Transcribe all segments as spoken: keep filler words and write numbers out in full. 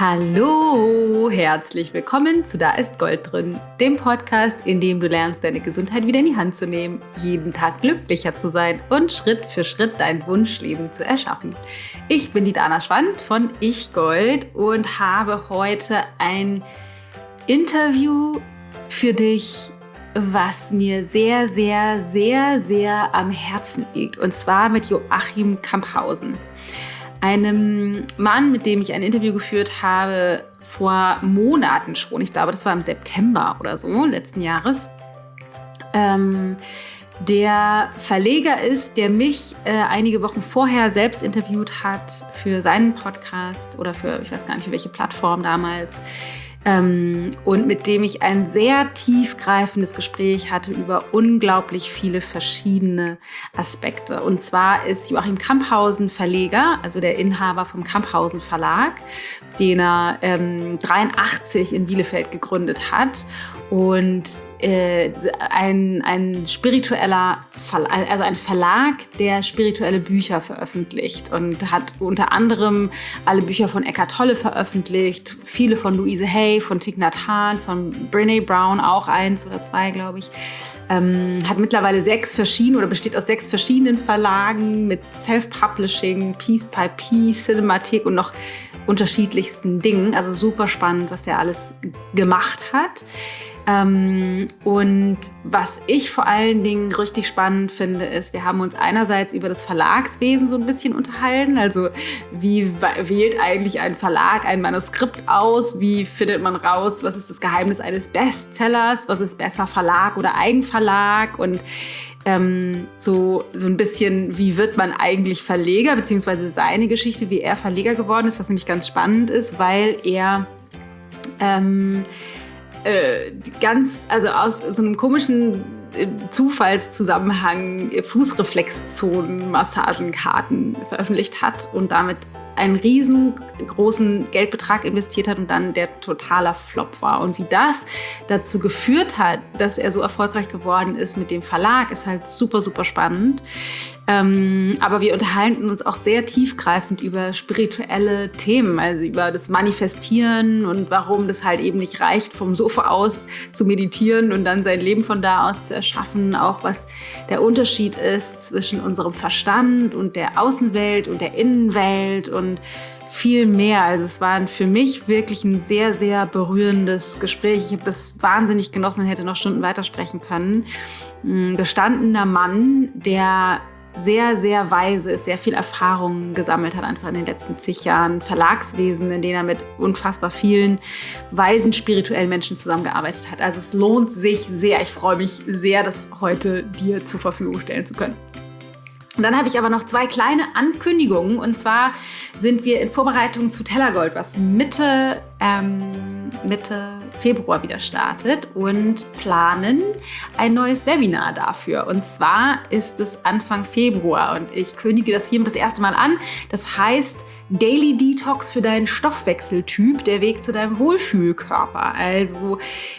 Hallo, herzlich willkommen zu Da ist Gold drin, dem Podcast, in dem du lernst, deine Gesundheit wieder in die Hand zu nehmen, jeden Tag glücklicher zu sein und Schritt für Schritt dein Wunschleben zu erschaffen. Ich bin die Dana Schwand von Ich Gold und habe heute ein Interview für dich, was mir sehr, sehr, sehr, sehr am Herzen liegt, und zwar mit Joachim Camphausen. Einem Mann, mit dem ich ein Interview geführt habe vor Monaten schon. Ich glaube, das war im September oder so letzten Jahres. Ähm, der Verleger ist, der mich äh, einige Wochen vorher selbst interviewt hat für seinen Podcast oder für, ich weiß gar nicht, für welche Plattform damals. Ähm, und mit dem ich ein sehr tiefgreifendes Gespräch hatte über unglaublich viele verschiedene Aspekte. Und zwar ist Joachim Camphausen Verleger, also der Inhaber vom Camphausen Verlag, den er ähm, dreiundachtzig in Bielefeld gegründet hat. Und äh, ein, ein spiritueller Verlag, also ein Verlag, der spirituelle Bücher veröffentlicht und hat unter anderem alle Bücher von Eckhart Tolle veröffentlicht, viele von Louise Hay, von Thich Nhat Hanh, von Brené Brown, auch eins oder zwei, glaube ich. Ähm, hat mittlerweile sechs verschiedene oder besteht aus sechs verschiedenen Verlagen mit Self-Publishing, Piece by Piece, Cinemathek und noch unterschiedlichsten Dingen. Also super spannend, was der alles gemacht hat. Ähm, und was ich vor allen Dingen richtig spannend finde, ist, wir haben uns einerseits über das Verlagswesen so ein bisschen unterhalten. Also wie wählt eigentlich ein Verlag ein Manuskript aus? Wie findet man raus, was ist das Geheimnis eines Bestsellers? Was ist besser, Verlag oder Eigenverlag? Und ähm, so, so ein bisschen, wie wird man eigentlich Verleger? Beziehungsweise seine Geschichte, wie er Verleger geworden ist, was nämlich ganz spannend ist, weil er ähm, Äh, ganz, also aus so einem komischen äh, Zufallszusammenhang Fußreflexzonen-Massagenkarten veröffentlicht hat und damit einen riesengroßen Geldbetrag investiert hat und dann der totaler Flop war. Und wie das dazu geführt hat, dass er so erfolgreich geworden ist mit dem Verlag, ist halt super, super spannend. Ähm, aber wir unterhalten uns auch sehr tiefgreifend über spirituelle Themen, also über das Manifestieren und warum das halt eben nicht reicht, vom Sofa aus zu meditieren und dann sein Leben von da aus zu erschaffen. Auch was der Unterschied ist zwischen unserem Verstand und der Außenwelt und der Innenwelt und viel mehr. Also es war für mich wirklich ein sehr, sehr berührendes Gespräch. Ich habe das wahnsinnig genossen und hätte noch Stunden weitersprechen können. Ein gestandener Mann, der sehr, sehr weise ist, sehr viel Erfahrung gesammelt hat, einfach in den letzten zig Jahren. Verlagswesen, in denen er mit unfassbar vielen weisen, spirituellen Menschen zusammengearbeitet hat. Also es lohnt sich sehr. Ich freue mich sehr, das heute dir zur Verfügung stellen zu können. Und dann habe ich aber noch zwei kleine Ankündigungen. Und zwar sind wir in Vorbereitung zu Tellergold, was Mitte, ähm, Mitte Februar wieder startet, und planen ein neues Webinar dafür. Und zwar ist es Anfang Februar und ich kündige das hiermit das erste Mal an. Das heißt Daily Detox für deinen Stoffwechseltyp, der Weg zu deinem Wohlfühlkörper. Also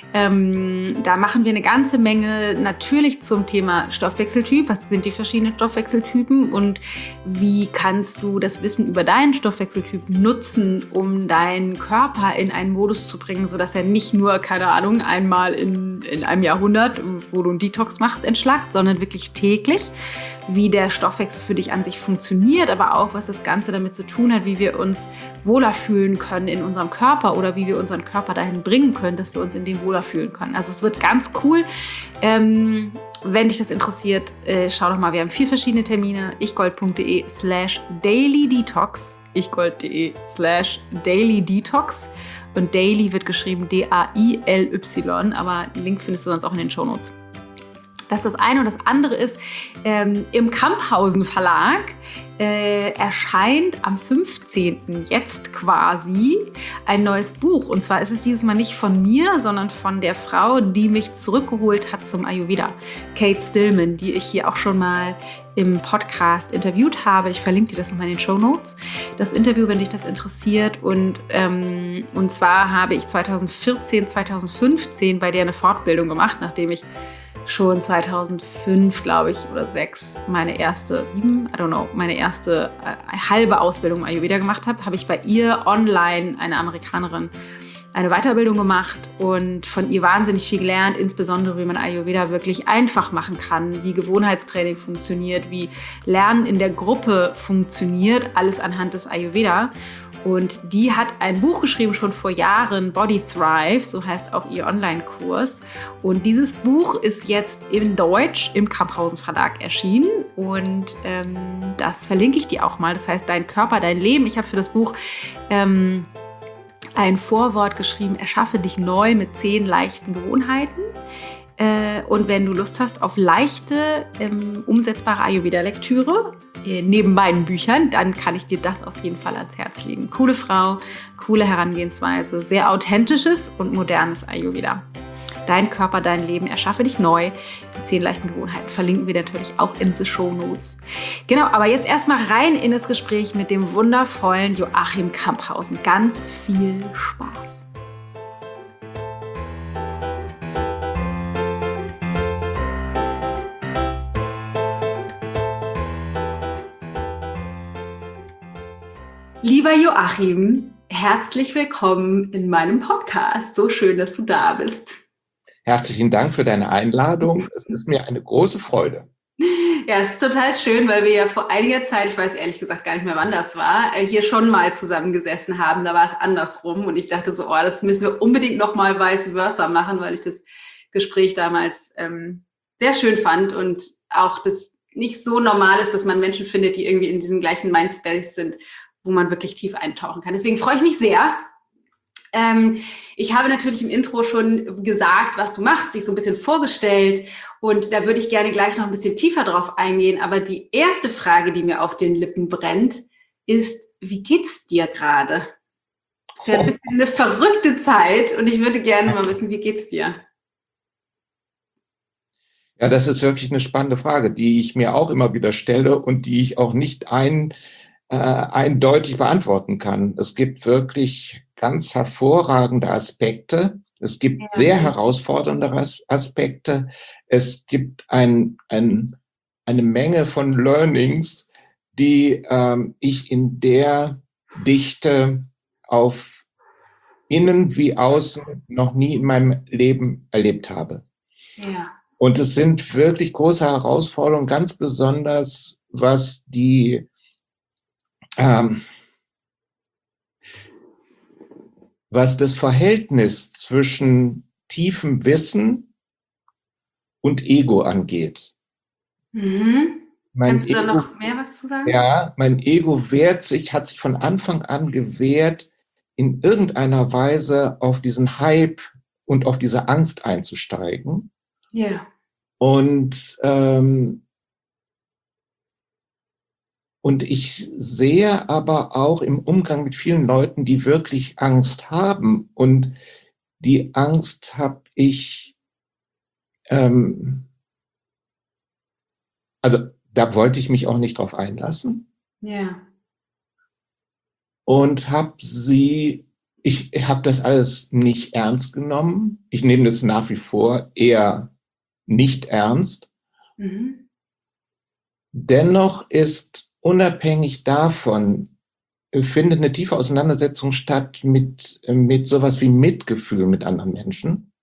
ähm, da machen wir eine ganze Menge natürlich zum Thema Stoffwechseltyp. Was sind die verschiedenen Stoffwechseltypen und wie kannst du das Wissen über deinen Stoffwechseltyp nutzen, um deinen Körper in einen Modus zu bringen, sodass er nicht nur, keine Ahnung, einmal in, in einem Jahrhundert, wo du einen Detox machst, entschlackt, sondern wirklich täglich, wie der Stoffwechsel für dich an sich funktioniert, aber auch, was das Ganze damit zu tun hat, wie wir uns wohler fühlen können in unserem Körper oder wie wir unseren Körper dahin bringen können, dass wir uns in dem wohler fühlen können. Also es wird ganz cool. Ähm, wenn dich das interessiert, äh, schau doch mal, wir haben vier verschiedene Termine. ichgold.de slash daily detox ichgold.de slash daily detox und daily wird geschrieben D A I L Y, aber den Link findest du sonst auch in den Shownotes. Das ist das eine. Und das andere ist, ähm, im Camphausen Verlag äh, erscheint am fünfzehnten jetzt quasi ein neues Buch. Und zwar ist es dieses Mal nicht von mir, sondern von der Frau, die mich zurückgeholt hat zum Ayurveda, Kate Stillman, die ich hier auch schon mal im Podcast interviewt habe. Ich verlinke dir das nochmal in den Shownotes. Das Interview, wenn dich das interessiert. Und, ähm, und zwar habe ich zweitausendvierzehn, zweitausendfünfzehn bei der eine Fortbildung gemacht, nachdem ich schon zweitausendfünf, glaube ich, oder sechs, meine erste, sieben, I don't know, meine erste äh, halbe Ausbildung im Ayurveda gemacht habe, habe ich bei ihr online, eine Amerikanerin, eine Weiterbildung gemacht und von ihr wahnsinnig viel gelernt, insbesondere wie man Ayurveda wirklich einfach machen kann, wie Gewohnheitstraining funktioniert, wie Lernen in der Gruppe funktioniert, alles anhand des Ayurveda. Und die hat ein Buch geschrieben, schon vor Jahren, Body Thrive, so heißt auch ihr Online-Kurs. Und dieses Buch ist jetzt in Deutsch im Kamphausen Verlag erschienen. Und ähm, das verlinke ich dir auch mal. Das heißt, Dein Körper, dein Leben. Ich habe für das Buch ähm, ein Vorwort geschrieben, erschaffe dich neu mit zehn leichten Gewohnheiten. Äh, und wenn du Lust hast auf leichte, ähm, umsetzbare Ayurveda-Lektüre, äh, neben beiden Büchern, dann kann ich dir das auf jeden Fall ans Herz legen. Coole Frau, coole Herangehensweise, sehr authentisches und modernes Ayurveda. Dein Körper, dein Leben, erschaffe dich neu. Die zehn leichten Gewohnheiten verlinken wir natürlich auch in the Show Notes. Genau, aber jetzt erstmal rein in das Gespräch mit dem wundervollen Joachim Kamphausen. Ganz viel Spaß. Lieber Joachim, herzlich willkommen in meinem Podcast. So schön, dass du da bist. Herzlichen Dank für deine Einladung. Es ist mir eine große Freude. Ja, es ist total schön, weil wir ja vor einiger Zeit, ich weiß ehrlich gesagt gar nicht mehr, wann das war, hier schon mal zusammengesessen haben. Da war es andersrum und ich dachte so, oh, das müssen wir unbedingt nochmal vice versa machen, weil ich das Gespräch damals ähm, sehr schön fand und auch das nicht so normal ist, dass man Menschen findet, die irgendwie in diesem gleichen Mindspace sind, wo man wirklich tief eintauchen kann. Deswegen freue ich mich sehr. Ähm, ich habe natürlich im Intro schon gesagt, was du machst, dich so ein bisschen vorgestellt und da würde ich gerne gleich noch ein bisschen tiefer drauf eingehen. Aber die erste Frage, die mir auf den Lippen brennt, ist, wie geht's dir gerade? Das ist ja ein bisschen eine verrückte Zeit und ich würde gerne mal wissen, wie geht's dir? Ja, das ist wirklich eine spannende Frage, die ich mir auch immer wieder stelle und die ich auch nicht ein Äh, eindeutig beantworten kann. Es gibt wirklich ganz hervorragende Aspekte. Es gibt Ja. sehr herausfordernde As- Aspekte. Es gibt ein, ein, eine Menge von Learnings, die ähm, ich in der Dichte auf innen wie außen noch nie in meinem Leben erlebt habe. Ja. Und es sind wirklich große Herausforderungen, ganz besonders was die Ähm, was das Verhältnis zwischen tiefem Wissen und Ego angeht. Mhm. Mein Kannst du da Ego, noch mehr was zu sagen? ja, mein Ego wehrt sich, hat sich von Anfang an gewehrt, in irgendeiner Weise auf diesen Hype und auf diese Angst einzusteigen. Ja. Und ähm, Und ich sehe aber auch im Umgang mit vielen Leuten, die wirklich Angst haben. Und die Angst habe ich, ähm, also da wollte ich mich auch nicht drauf einlassen. Ja. Und habe sie, ich habe das alles nicht ernst genommen. Ich nehme das nach wie vor eher nicht ernst. Mhm. Dennoch ist unabhängig davon, findet eine tiefe Auseinandersetzung statt mit, mit sowas wie Mitgefühl mit anderen Menschen.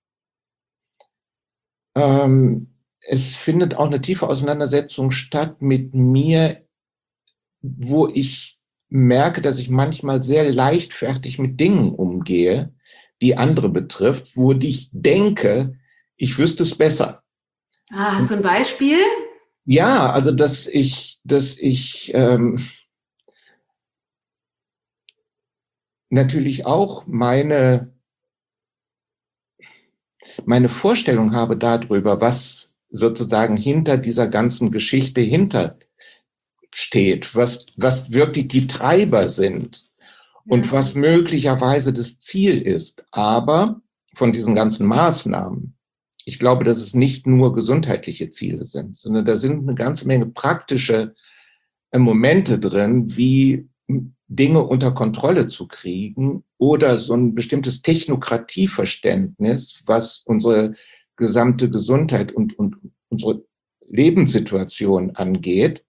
Ähm, es findet auch eine tiefe Auseinandersetzung statt mit mir, wo ich merke, dass ich manchmal sehr leichtfertig mit Dingen umgehe, die andere betrifft, wo ich denke, ich wüsste es besser. Ah, hast du ein Beispiel? Ja, also dass ich, dass ich ähm, natürlich auch meine, meine Vorstellung habe darüber, was sozusagen hinter dieser ganzen Geschichte hintersteht, was, was wirklich die Treiber sind und Ja. was möglicherweise das Ziel ist. Aber von diesen ganzen Maßnahmen, ich glaube, dass es nicht nur gesundheitliche Ziele sind, sondern da sind eine ganze Menge praktische Momente drin, wie Dinge unter Kontrolle zu kriegen oder so ein bestimmtes Technokratieverständnis, was unsere gesamte Gesundheit und, und unsere Lebenssituation angeht.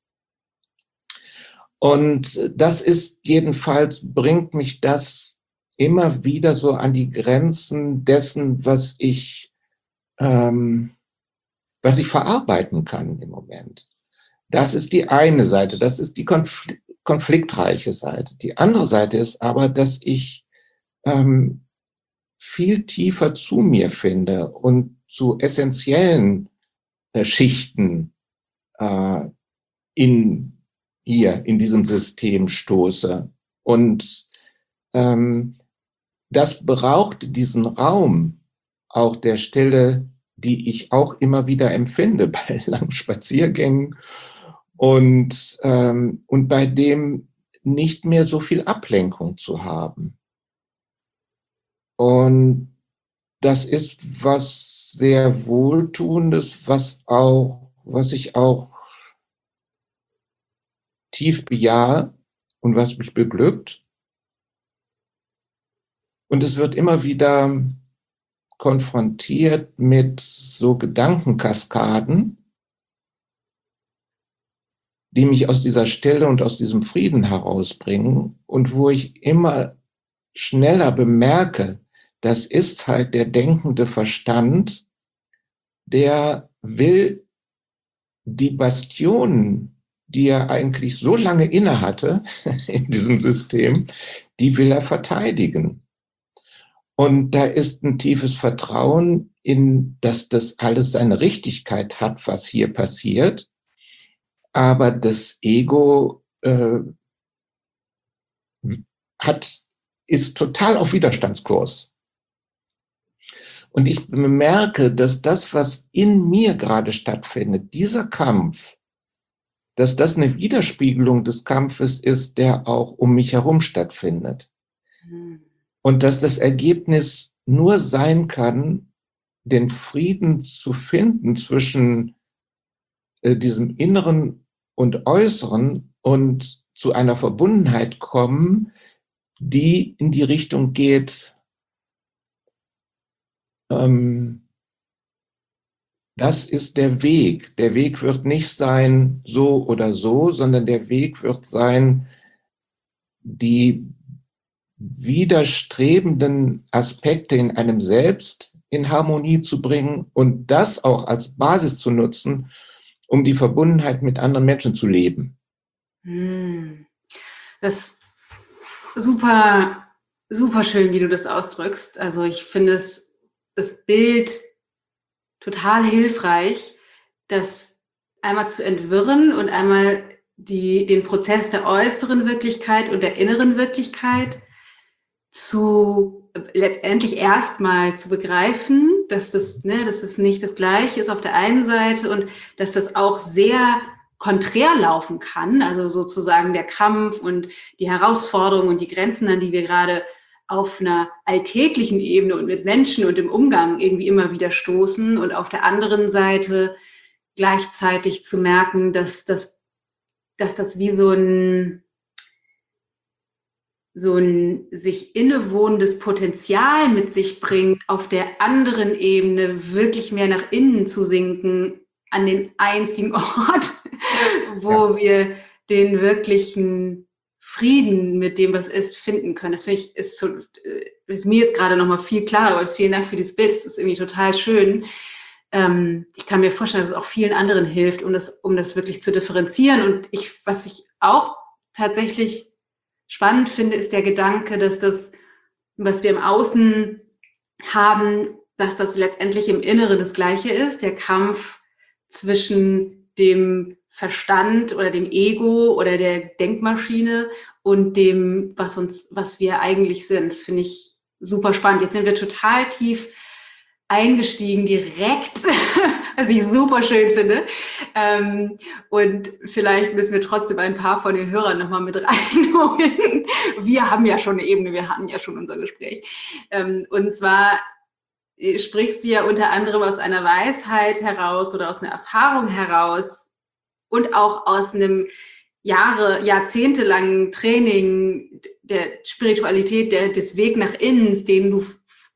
Und das ist jedenfalls, bringt mich das immer wieder so an die Grenzen dessen, was ich, ähm, was ich verarbeiten kann im Moment. Das ist die eine Seite, das ist die konfl- konfliktreiche Seite. Die andere Seite ist aber, dass ich ähm, viel tiefer zu mir finde und zu essentiellen äh, Schichten äh, in hier, in diesem System stoße. Und ähm, das braucht diesen Raum auch der Stille, die ich auch immer wieder empfinde bei langen Spaziergängen und, ähm, und bei dem nicht mehr so viel Ablenkung zu haben. Und das ist was sehr Wohltuendes, was auch, was ich auch tief bejahe und was mich beglückt. Und es wird immer wieder konfrontiert mit so Gedankenkaskaden, die mich aus dieser Stille und aus diesem Frieden herausbringen und wo ich immer schneller bemerke, das ist halt der denkende Verstand, der will die Bastionen, die er eigentlich so lange inne hatte in diesem System, die will er verteidigen. Und da ist ein tiefes Vertrauen in, dass das alles seine Richtigkeit hat, was hier passiert. Aber das Ego äh, hat, ist total auf Widerstandskurs. Und ich bemerke, dass das, was in mir gerade stattfindet, dieser Kampf, dass das eine Widerspiegelung des Kampfes ist, der auch um mich herum stattfindet. Mhm. Und dass das Ergebnis nur sein kann, den Frieden zu finden zwischen äh, diesem Inneren und Äußeren und zu einer Verbundenheit kommen, die in die Richtung geht, ähm, das ist der Weg. Der Weg wird nicht sein so oder so, sondern der Weg wird sein, die widerstrebenden Aspekte in einem selbst in Harmonie zu bringen und das auch als Basis zu nutzen, um die Verbundenheit mit anderen Menschen zu leben. Das ist super, super schön, wie du das ausdrückst. Also ich finde es, das Bild total hilfreich, das einmal zu entwirren und einmal die, den Prozess der äußeren Wirklichkeit und der inneren Wirklichkeit zu letztendlich erstmal zu begreifen, dass das, ne, dass es nicht das Gleiche ist auf der einen Seite und dass das auch sehr konträr laufen kann, also sozusagen der Kampf und die Herausforderungen und die Grenzen, an die wir gerade auf einer alltäglichen Ebene und mit Menschen und im Umgang irgendwie immer wieder stoßen und auf der anderen Seite gleichzeitig zu merken, dass das, dass das wie so ein so ein sich innewohnendes Potenzial mit sich bringt, auf der anderen Ebene wirklich mehr nach innen zu sinken, an den einzigen Ort, wo ja. wir den wirklichen Frieden mit dem, was ist, finden können. Das finde ich, ist, so, ist mir jetzt gerade nochmal viel klarer. Also vielen Dank für dieses Bild, das ist irgendwie total schön. Ähm, ich kann mir vorstellen, dass es auch vielen anderen hilft, um das, um das wirklich zu differenzieren. Und ich, was ich auch tatsächlich spannend finde, ist der Gedanke, dass das, was wir im Außen haben, dass das letztendlich im Inneren das Gleiche ist, der Kampf zwischen dem Verstand oder dem Ego oder der Denkmaschine und dem, was uns, was wir eigentlich sind. Das finde ich super spannend. Jetzt sind wir total tief eingestiegen direkt, was ich super schön finde. Ähm, und vielleicht müssen wir trotzdem ein paar von den Hörern nochmal mit reinholen. Wir haben ja schon eine Ebene, wir hatten ja schon unser Gespräch. Ähm, und zwar sprichst du ja unter anderem aus einer Weisheit heraus oder aus einer Erfahrung heraus und auch aus einem Jahre, jahrzehntelangen Training der Spiritualität, der, des Weg nach innen, den du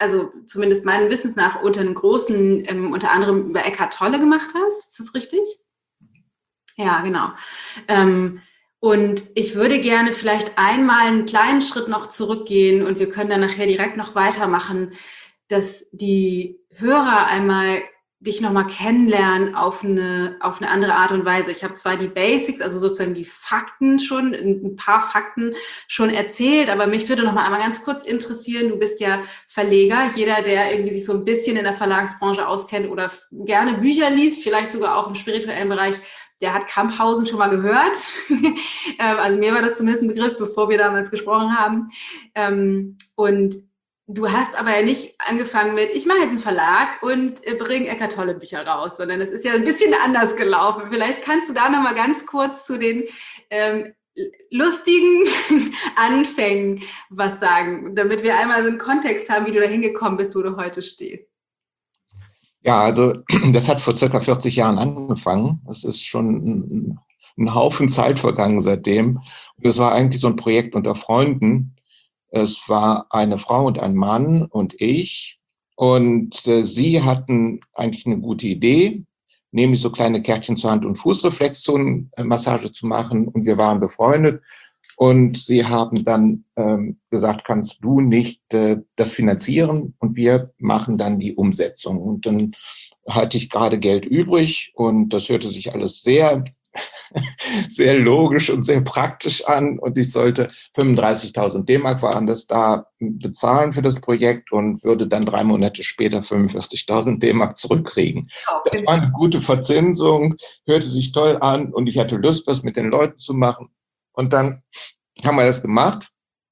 also zumindest meinen Wissens nach, unter einem großen, ähm, unter anderem über Eckhart Tolle gemacht hast. Ist das richtig? Ja, genau. Ähm, und ich würde gerne vielleicht einmal einen kleinen Schritt noch zurückgehen und wir können dann nachher direkt noch weitermachen, dass die Hörer einmal dich nochmal kennenlernen auf eine, auf eine andere Art und Weise. Ich habe zwar die Basics, also sozusagen die Fakten schon, ein paar Fakten schon erzählt, aber mich würde noch mal einmal ganz kurz interessieren, du bist ja Verleger, jeder, der irgendwie sich so ein bisschen in der Verlagsbranche auskennt oder gerne Bücher liest, vielleicht sogar auch im spirituellen Bereich, der hat Camphausen schon mal gehört. Also mir war das zumindest ein Begriff, bevor wir damals gesprochen haben. Und du hast aber ja nicht angefangen mit, ich mache jetzt einen Verlag und bringe Eckhart Tolle Bücher raus, sondern es ist ja ein bisschen anders gelaufen. Vielleicht kannst du da noch mal ganz kurz zu den ähm, lustigen Anfängen was sagen, damit wir einmal so einen Kontext haben, wie du da hingekommen bist, wo du heute stehst. Ja, also das hat vor circa vierzig Jahren angefangen. Es ist schon ein, ein Haufen Zeit vergangen seitdem. Und es war eigentlich so ein Projekt unter Freunden. Es war eine Frau und ein Mann und ich. Und äh, sie hatten eigentlich eine gute Idee, nämlich so kleine Kärtchen zur Hand- und Fußreflexzon-Massage zu machen. Und wir waren befreundet. Und sie haben dann ähm, gesagt, kannst du nicht äh, das finanzieren und wir machen dann die Umsetzung. Und dann hatte ich gerade Geld übrig und das hörte sich alles sehr, sehr logisch und sehr praktisch an. Und ich sollte fünfunddreißigtausend D-Mark waren das da bezahlen für das Projekt und würde dann drei Monate später fünfundvierzigtausend D-Mark zurückkriegen. Das war eine gute Verzinsung, hörte sich toll an und ich hatte Lust, was mit den Leuten zu machen. Und dann haben wir das gemacht.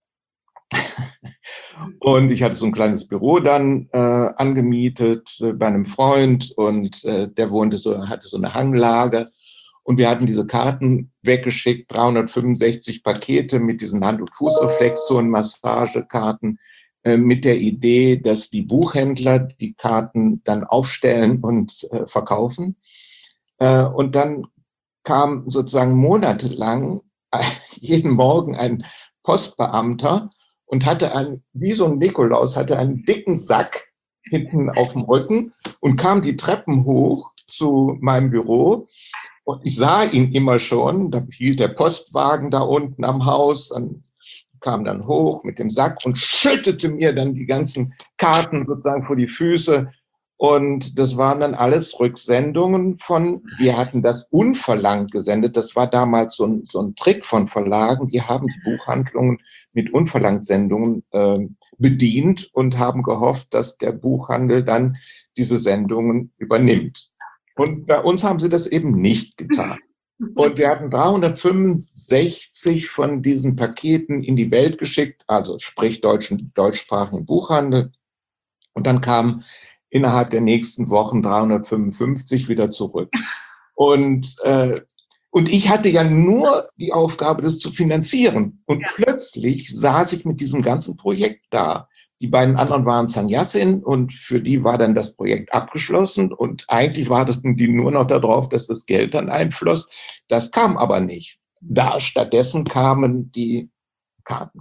Und ich hatte so ein kleines Büro dann äh, angemietet äh, bei einem Freund und äh, der wohnte so, hatte so eine Hanglage. Und wir hatten diese Karten weggeschickt, dreihundertfünfundsechzig Pakete mit diesen Hand- und Fußreflexzonen, Massagekarten, äh, mit der Idee, dass die Buchhändler die Karten dann aufstellen und äh, verkaufen. Äh, und dann kam sozusagen monatelang jeden Morgen ein Postbeamter und hatte einen, wie so ein Nikolaus, hatte einen dicken Sack hinten auf dem Rücken und kam die Treppen hoch zu meinem Büro. Und ich sah ihn immer schon, da hielt der Postwagen da unten am Haus, dann kam dann hoch mit dem Sack und schüttete mir dann die ganzen Karten sozusagen vor die Füße. Und das waren dann alles Rücksendungen von, wir hatten das unverlangt gesendet. Das war damals so ein, so ein Trick von Verlagen. Die haben die Buchhandlungen mit Unverlangt-Sendungen äh, bedient und haben gehofft, dass der Buchhandel dann diese Sendungen übernimmt. Und bei uns haben sie das eben nicht getan. Und wir hatten dreihundertfünfundsechzig von diesen Paketen in die Welt geschickt, also sprich deutschen, deutschsprachigen Buchhandel. Und dann kamen innerhalb der nächsten Wochen dreihundertfünfundfünfzig wieder zurück. Und, äh, und ich hatte ja nur die Aufgabe, das zu finanzieren. Und ja. Plötzlich saß ich mit diesem ganzen Projekt da. Die beiden anderen waren Sannyasin und für die war dann das Projekt abgeschlossen. Und eigentlich warteten die nur noch darauf, dass das Geld dann einfloss. Das kam aber nicht. Da stattdessen kamen die Karten.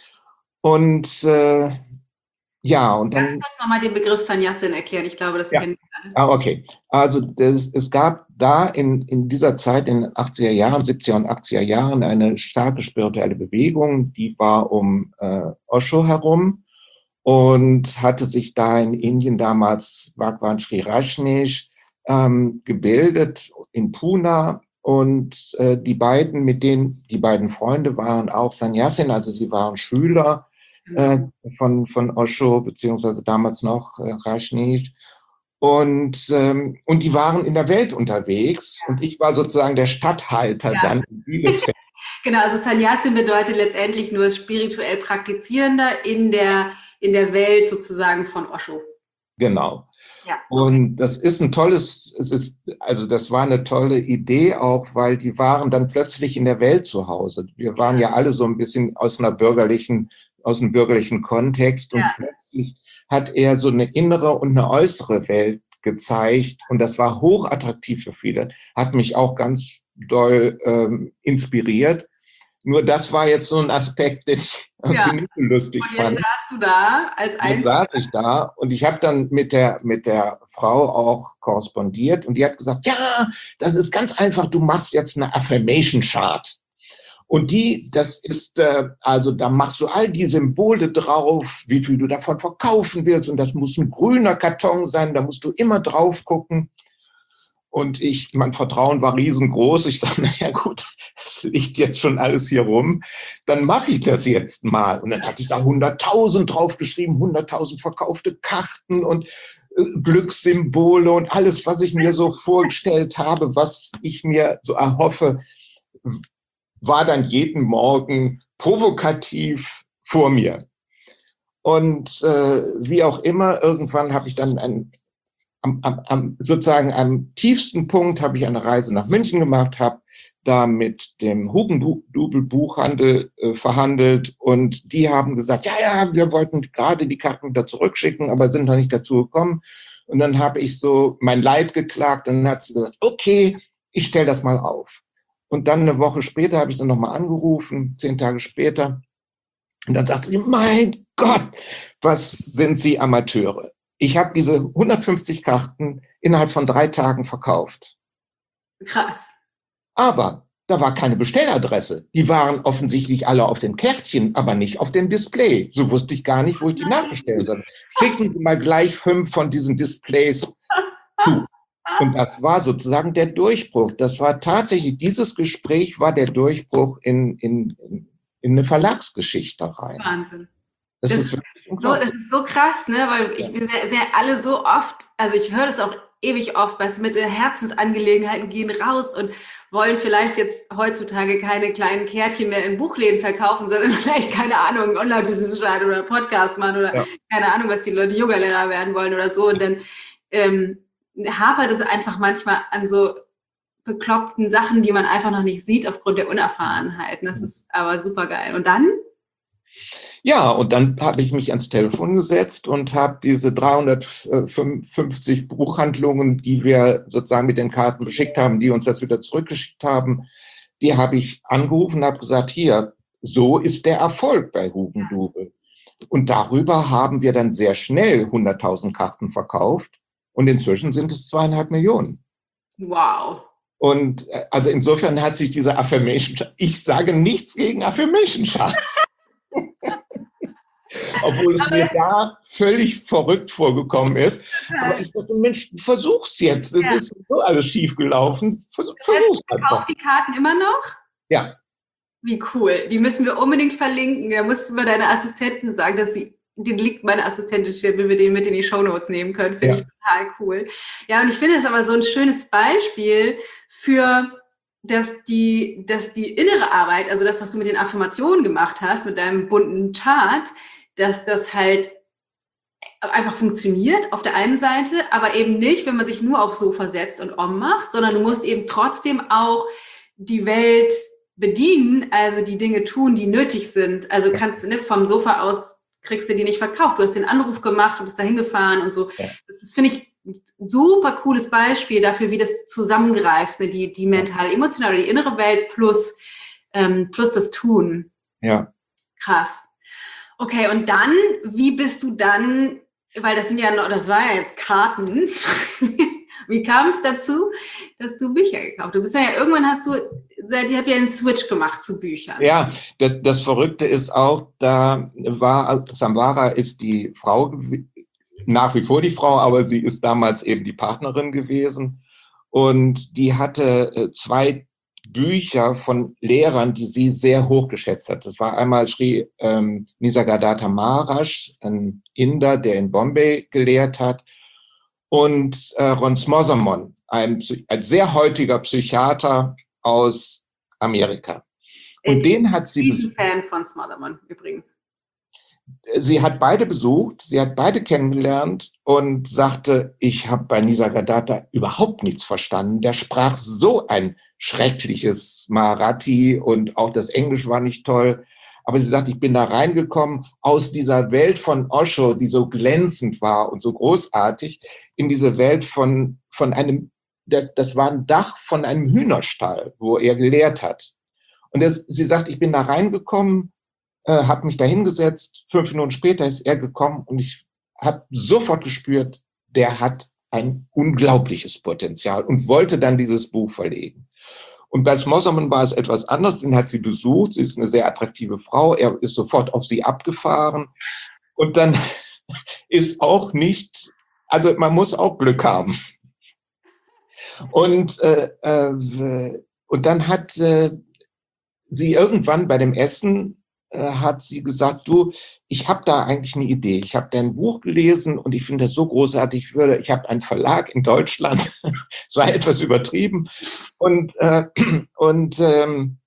Und äh, ja, und dann... Ganz kurz nochmal den Begriff Sannyasin erklären. Ich glaube, das ja. kennen wir alle. Ah, okay. Also das, es gab da in, in dieser Zeit, in den achtziger Jahren, siebziger und achtziger Jahren, eine starke spirituelle Bewegung, die war um äh, Osho herum und hatte sich da in Indien damals Bhagwan Sri Rajneesh ähm, gebildet, in Pune. Und äh, die beiden, mit denen, die beiden Freunde waren auch Sannyasin, also sie waren Schüler Äh, von, von Osho, beziehungsweise damals noch äh, Rajneesh. Und, ähm, und die waren in der Welt unterwegs und ich war sozusagen der Statthalter ja. dann in Bielefeld. Genau, also Sannyasin bedeutet letztendlich nur spirituell Praktizierender in der, in der Welt sozusagen von Osho. Genau. Ja, okay. Und das ist ein tolles, es ist, also das war eine tolle Idee auch, weil die waren dann plötzlich in der Welt zu Hause. Wir waren ja alle so ein bisschen aus einer bürgerlichen aus dem bürgerlichen Kontext und ja. plötzlich hat er so eine innere und eine äußere Welt gezeigt und das war hochattraktiv für viele, hat mich auch ganz doll ähm, inspiriert. Nur das war jetzt so ein Aspekt, den ich irgendwie Ja. nicht so lustig Und jetzt fand. saßt du da als Jetzt Einziger. saß ich da und ich habe dann mit der, mit der Frau auch korrespondiert und die hat gesagt, ja, das ist ganz einfach, du machst jetzt eine Affirmation Chart. Und die, das ist, äh, also da machst du all die Symbole drauf, wie viel du davon verkaufen willst und das muss ein grüner Karton sein, da musst du immer drauf gucken. Und ich, mein Vertrauen war riesengroß. Ich dachte, naja gut, es liegt jetzt schon alles hier rum, dann mache ich das jetzt mal. Und dann hatte ich da hunderttausend draufgeschrieben, hunderttausend verkaufte Karten und äh, Glückssymbole und alles, was ich mir so vorgestellt habe, was ich mir so erhoffe, war dann jeden Morgen provokativ vor mir. Und äh, wie auch immer, irgendwann habe ich dann ein Am, am, am, sozusagen am tiefsten Punkt habe ich eine Reise nach München gemacht, habe da mit dem Hugendubel Buchhandel äh, verhandelt und die haben gesagt, ja, ja, wir wollten gerade die Karten wieder zurückschicken, aber sind noch nicht dazu gekommen. Und dann habe ich so mein Leid geklagt und dann hat sie gesagt, okay, ich stelle das mal auf. Und dann eine Woche später habe ich dann nochmal angerufen, zehn Tage später. Und dann sagte sie, mein Gott, was sind Sie Amateure? Ich habe diese hundertfünfzig Karten innerhalb von drei Tagen verkauft. Krass. Aber da war keine Bestelladresse. Die waren offensichtlich alle auf den Kärtchen, aber nicht auf dem Display. So wusste ich gar nicht, wo ich die nachbestellen soll. Schicken Sie mal gleich fünf von diesen Displays zu. Und das war sozusagen der Durchbruch. Das war tatsächlich, dieses Gespräch war der Durchbruch in, in, in eine Verlagsgeschichte rein. Wahnsinn. Das, Das ist wirklich So, das ist so krass, ne? Weil ich wir sehr alle so oft, also ich höre das auch ewig oft, was mit den Herzensangelegenheiten gehen raus und wollen vielleicht jetzt heutzutage keine kleinen Kärtchen mehr in Buchläden verkaufen, sondern vielleicht, keine Ahnung, Online-Business starten oder Podcast machen oder ja. keine Ahnung, was die Leute Yoga-Lehrer werden wollen oder so. Und dann ähm, hapert es einfach manchmal an so bekloppten Sachen, die man einfach noch nicht sieht aufgrund der Unerfahrenheit. Das ist aber super geil. Und dann? Ja, und dann habe ich mich ans Telefon gesetzt und habe diese dreihundertfünfzig Buchhandlungen, die wir sozusagen mit den Karten beschickt haben, die uns das wieder zurückgeschickt haben, die habe ich angerufen und habe gesagt, hier, so ist der Erfolg bei Hugendubel. Und darüber haben wir dann sehr schnell hunderttausend Karten verkauft und inzwischen sind es zweieinhalb Millionen. Wow. Und also insofern hat sich diese Affirmation, ich sage nichts gegen Affirmation Charts. Obwohl es mir da völlig verrückt vorgekommen ist. Aber ich dachte, Mensch, versuch's jetzt. Es ja. ist so alles schief gelaufen. Versuch, versuch's einfach. Verkauft die Karten immer noch? Ja. Wie cool. Die müssen wir unbedingt verlinken. Da musst du mal deiner Assistentin sagen, dass sie, den Link meiner Assistentin steht, wenn wir den mit in die Shownotes nehmen können. Finde ja. ich total cool. Ja, und ich finde es aber so ein schönes Beispiel für dass die, dass die innere Arbeit, also das, was du mit den Affirmationen gemacht hast, mit deinem bunten Chart, dass das halt einfach funktioniert auf der einen Seite, aber eben nicht, wenn man sich nur aufs Sofa setzt und Om macht, sondern du musst eben trotzdem auch die Welt bedienen, also die Dinge tun, die nötig sind. Also kannst du, ne, vom Sofa aus kriegst du die nicht verkauft. Du hast den Anruf gemacht, du bist da hingefahren und so. Ja. Das ist, finde ich, ein super cooles Beispiel dafür, wie das zusammengreift, ne? die, die mentale, emotionale, die innere Welt plus, ähm, plus das Tun. Ja. Krass. Okay, und dann, wie bist du dann, weil das sind ja noch, das war ja jetzt Karten, wie kam es dazu, dass du Bücher gekauft hast? Du bist ja, ja irgendwann hast du, ich habe ja einen Switch gemacht zu Büchern. Ja, das, das Verrückte ist auch, da war, Samvara ist die Frau, nach wie vor die Frau, aber sie ist damals eben die Partnerin gewesen und die hatte äh, zwei Bücher von Lehrern, die sie sehr hoch geschätzt hat. Das war einmal Sri ähm, Nisargadatta Maharaj, ein Inder, der in Bombay gelehrt hat, und äh, Ron Smotherman, ein, ein sehr heutiger Psychiater aus Amerika. Und ich den hat sie bin ein Fan von Smotherman übrigens. Sie hat beide besucht, sie hat beide kennengelernt und sagte, ich habe bei Nisargadatta überhaupt nichts verstanden. Der sprach so ein schreckliches Marathi und auch das Englisch war nicht toll. Aber sie sagt, ich bin da reingekommen aus dieser Welt von Osho, die so glänzend war und so großartig, in diese Welt von, von einem, das, das war ein Dach von einem Hühnerstall, wo er gelehrt hat. Und er, sie sagt, ich bin da reingekommen, äh, habe mich da hingesetzt, fünf Minuten später ist er gekommen und ich habe sofort gespürt, der hat ein unglaubliches Potenzial und wollte dann dieses Buch verlegen. Und bei Smotherman war es etwas anders, den hat sie besucht, sie ist eine sehr attraktive Frau, er ist sofort auf sie abgefahren und dann ist auch nicht, also man muss auch Glück haben. Und, äh, äh, und dann hat äh, sie irgendwann bei dem Essen, äh, hat sie gesagt, du, ich habe da eigentlich eine Idee. Ich habe dein Buch gelesen und ich finde das so großartig. Ich, würde, ich habe einen Verlag in Deutschland, es war etwas übertrieben, und, äh, und ähm,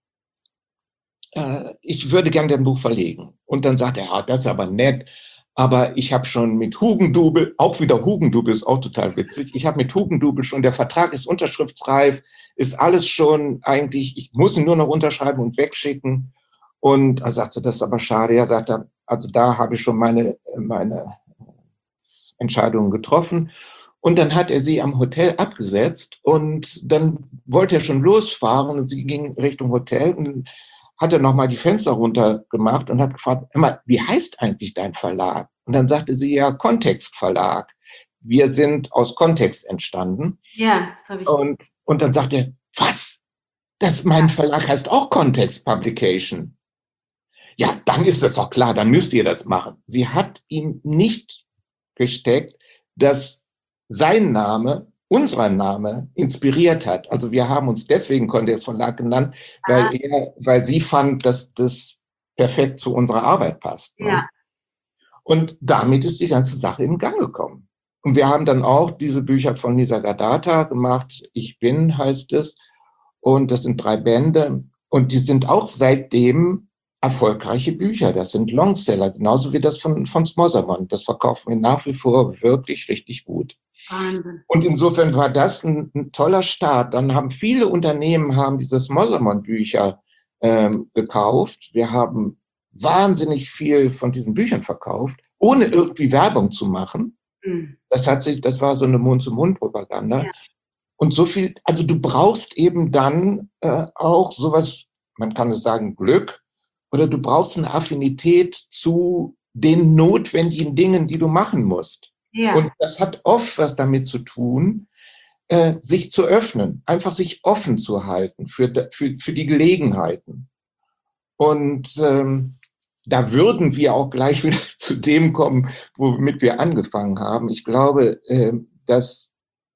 äh, ich würde gern dein Buch verlegen. Und dann sagt er, ja, das ist aber nett. Aber ich habe schon mit Hugendubel, auch wieder Hugendubel ist auch total witzig, ich habe mit Hugendubel schon, der Vertrag ist unterschriftsreif, ist alles schon eigentlich, ich muss ihn nur noch unterschreiben und wegschicken. Und er sagte, das ist aber schade. Er sagte, also da habe ich schon meine, meine Entscheidungen getroffen. Und dann hat er sie am Hotel abgesetzt und dann wollte er schon losfahren und sie ging Richtung Hotel und hat er nochmal die Fenster runter gemacht und hat gefragt, immer, wie heißt eigentlich dein Verlag? Und dann sagte sie, ja, Kontext Verlag. Wir sind aus Kontext entstanden. Ja, das habe ich. Und, und dann sagte er, was? Das, mein Verlag heißt auch Kontext Publication. Ja, dann ist das doch klar, dann müsst ihr das machen. Sie hat ihm nicht gesteckt, dass sein Name, unser Name, inspiriert hat. Also wir haben uns deswegen Kontext Verlag genannt, weil, ah. er, weil sie fand, dass das perfekt zu unserer Arbeit passt. Ne? Ja. Und damit ist die ganze Sache in Gang gekommen. Und wir haben dann auch diese Bücher von Nisargadatta gemacht. Ich bin, heißt es. Und das sind drei Bände. Und die sind auch seitdem erfolgreiche Bücher. Das sind Longseller, genauso wie das von, von Smotherman. Das verkaufen wir nach wie vor wirklich richtig gut. Wahnsinn. Und insofern war das ein, ein toller Start. Dann haben viele Unternehmen haben diese Smotherman-Bücher ähm, gekauft. Wir haben wahnsinnig viel von diesen Büchern verkauft, ohne irgendwie Werbung zu machen. Mhm. Das hat sich, das war so eine Mund-zu-Mund-Propaganda. Ja. Und so viel, also du brauchst eben dann äh, auch sowas, man kann es sagen, Glück, oder du brauchst eine Affinität zu den notwendigen Dingen, die du machen musst. Ja. Und das hat oft was damit zu tun, äh, sich zu öffnen, einfach sich offen zu halten für, für, für die Gelegenheiten. Und ähm, da würden wir auch gleich wieder zu dem kommen, womit wir angefangen haben. Ich glaube, äh, dass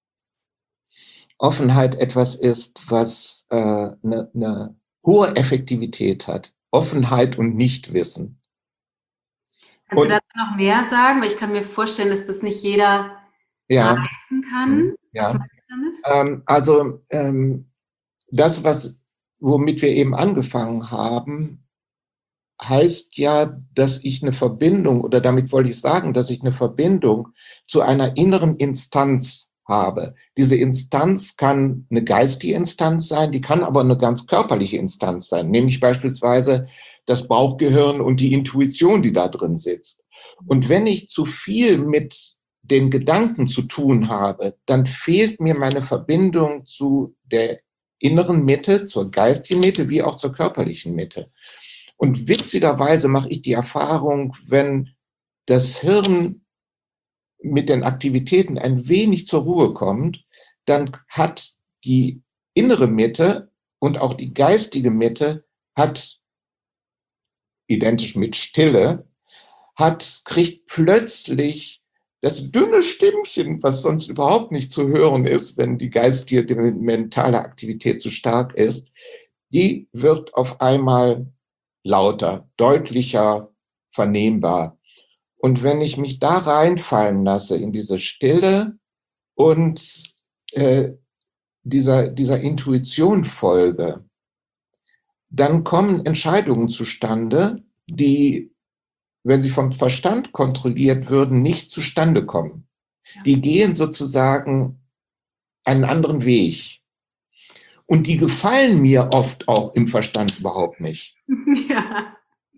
Offenheit etwas ist, was eine äh, ne, ne hohe Effektivität hat. Offenheit und Nichtwissen. Kannst und, du dazu noch mehr sagen? Weil ich kann mir vorstellen, dass das nicht jeder ja, greifen kann. Ja. Was meinst du damit? Ähm, also ähm, das, was, womit wir eben angefangen haben, heißt ja, dass ich eine Verbindung, oder damit wollte ich sagen, dass ich eine Verbindung zu einer inneren Instanz habe. Diese Instanz kann eine geistige Instanz sein, die kann aber eine ganz körperliche Instanz sein, nämlich beispielsweise das Bauchgehirn und die Intuition, die da drin sitzt. Und wenn ich zu viel mit den Gedanken zu tun habe, dann fehlt mir meine Verbindung zu der inneren Mitte, zur geistigen Mitte, wie auch zur körperlichen Mitte. Und witzigerweise mache ich die Erfahrung, wenn das Hirn mit den Aktivitäten ein wenig zur Ruhe kommt, dann hat die innere Mitte und auch die geistige Mitte hat, identisch mit Stille, hat, kriegt plötzlich das dünne Stimmchen, was sonst überhaupt nicht zu hören ist, wenn die geistige, die mentale Aktivität zu stark ist, die wird auf einmal lauter, deutlicher, vernehmbar. Und wenn ich mich da reinfallen lasse in diese Stille und äh, dieser, dieser Intuition folge, dann kommen Entscheidungen zustande, die, wenn sie vom Verstand kontrolliert würden, nicht zustande kommen. Die gehen sozusagen einen anderen Weg. Und die gefallen mir oft auch im Verstand überhaupt nicht. Ja.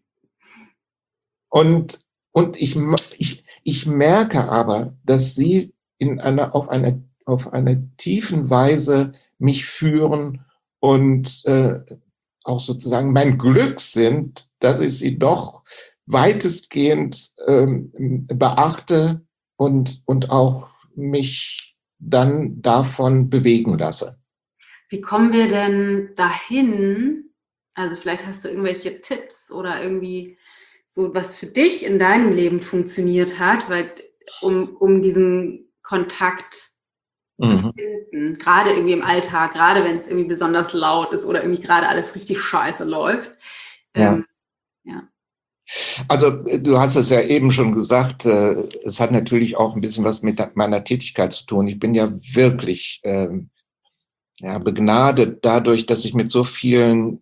Und Und ich, ich, ich merke aber, dass sie in einer, auf einer, auf einer tiefen Weise mich führen und äh, auch sozusagen mein Glück sind, dass ich sie doch weitestgehend ähm, beachte und, und auch mich dann davon bewegen lasse. Wie kommen wir denn dahin? Also vielleicht hast du irgendwelche Tipps oder irgendwie so, was für dich in deinem Leben funktioniert hat, weil um, um diesen Kontakt zu Mhm. finden, gerade irgendwie im Alltag, gerade wenn es irgendwie besonders laut ist oder irgendwie gerade alles richtig scheiße läuft. Ja. Ähm, ja. Also du hast es ja eben schon gesagt, äh, es hat natürlich auch ein bisschen was mit meiner Tätigkeit zu tun. Ich bin ja wirklich ähm, ja, begnadet dadurch, dass ich mit so vielen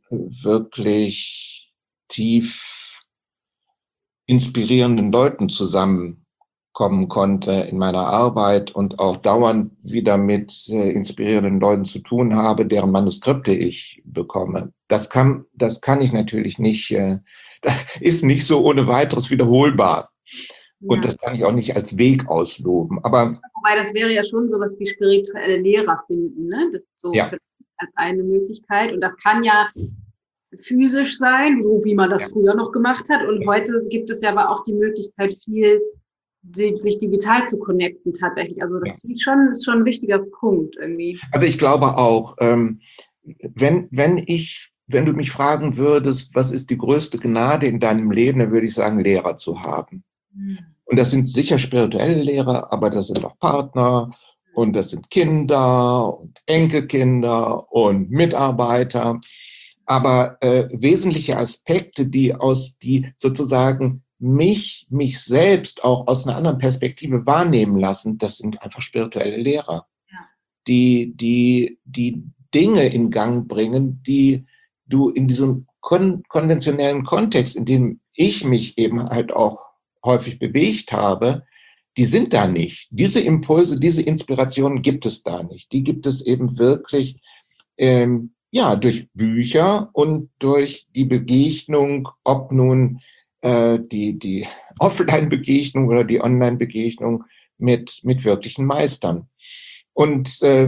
wirklich tief inspirierenden Leuten zusammenkommen konnte in meiner Arbeit und auch dauernd wieder mit äh, inspirierenden Leuten zu tun habe, deren Manuskripte ich bekomme. Das kann, das kann ich natürlich nicht, äh, das ist nicht so ohne weiteres wiederholbar. Und Ja. das kann ich auch nicht als Weg ausloben. Aber Wobei das wäre ja schon sowas wie spirituelle Lehrer finden, ne? Das so ja, als eine Möglichkeit. Und das kann ja physisch sein, so wie man das ja. früher noch gemacht hat. Und heute gibt es ja aber auch die Möglichkeit, viel sich digital zu connecten tatsächlich. Also Ja. das ist schon, ist schon ein wichtiger Punkt irgendwie. Also ich glaube auch, ähm, wenn, wenn ich, wenn du mich fragen würdest, was ist die größte Gnade in deinem Leben, dann würde ich sagen, Lehrer zu haben. Und das sind sicher spirituelle Lehrer, aber das sind auch Partner und das sind Kinder und Enkelkinder und Mitarbeiter. Aber äh, wesentliche Aspekte, die aus die sozusagen mich, mich selbst auch aus einer anderen Perspektive wahrnehmen lassen, das sind einfach spirituelle Lehrer, Ja. die, die, die Dinge in Gang bringen, die du in diesem kon konventionellen Kontext, in dem ich mich eben halt auch häufig bewegt habe, die sind da nicht. Diese Impulse, diese Inspirationen gibt es da nicht. Die gibt es eben wirklich ähm, ja, durch Bücher und durch die Begegnung, ob nun äh, die, die Offline-Begegnung oder die Online-Begegnung mit, mit wirklichen Meistern. Und äh,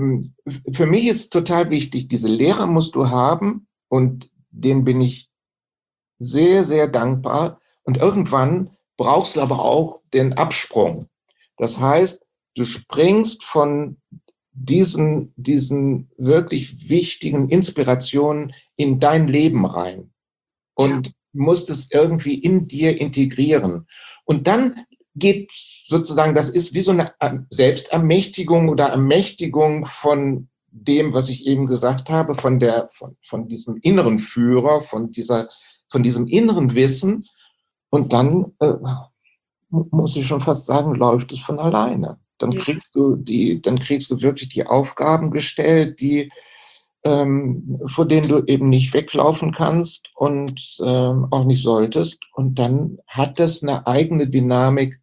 für mich ist total wichtig, diese Lehrer musst du haben und denen bin ich sehr, sehr dankbar. Und irgendwann brauchst du aber auch den Absprung. Das heißt, du springst von diesen, diesen wirklich wichtigen Inspirationen in dein Leben rein und ja. musst es irgendwie in dir integrieren. Und dann geht sozusagen, das ist wie so eine Selbstermächtigung oder Ermächtigung von dem, was ich eben gesagt habe, von der, von, von diesem inneren Führer, von dieser, von diesem inneren Wissen. Und dann äh, muss ich schon fast sagen, läuft es von alleine. Dann Ja. kriegst du die, dann kriegst du wirklich die Aufgaben gestellt, die ähm, vor denen du eben nicht weglaufen kannst und ähm, auch nicht solltest. Und dann hat das eine eigene Dynamik.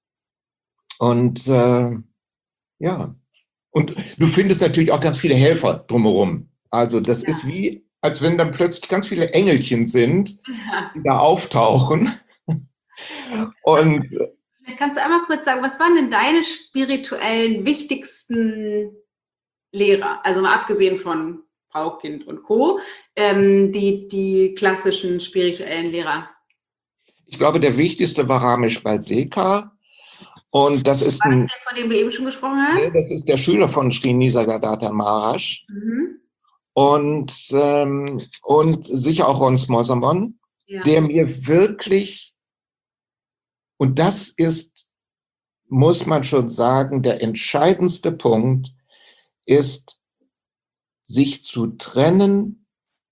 Und äh, ja, und du findest natürlich auch ganz viele Helfer drumherum. Also das ja. ist wie, als wenn dann plötzlich ganz viele Engelchen sind, Ja. die da auftauchen. Und was, vielleicht kannst du einmal kurz sagen, was waren denn deine spirituellen wichtigsten Lehrer? Also mal abgesehen von Frau, Kind und Co., ähm, die, die klassischen spirituellen Lehrer. Ich glaube, der wichtigste war Ramesh Balsekar. Und das ist war ein, das der, von dem du eben schon gesprochen hast? Nee, das ist der Schüler von Sri Nisargadatta Maharaj. Mhm. Und, ähm, und sicher auch Ron Smotherman, ja. der mir wirklich, und das ist, muss man schon sagen, der entscheidendste Punkt ist, sich zu trennen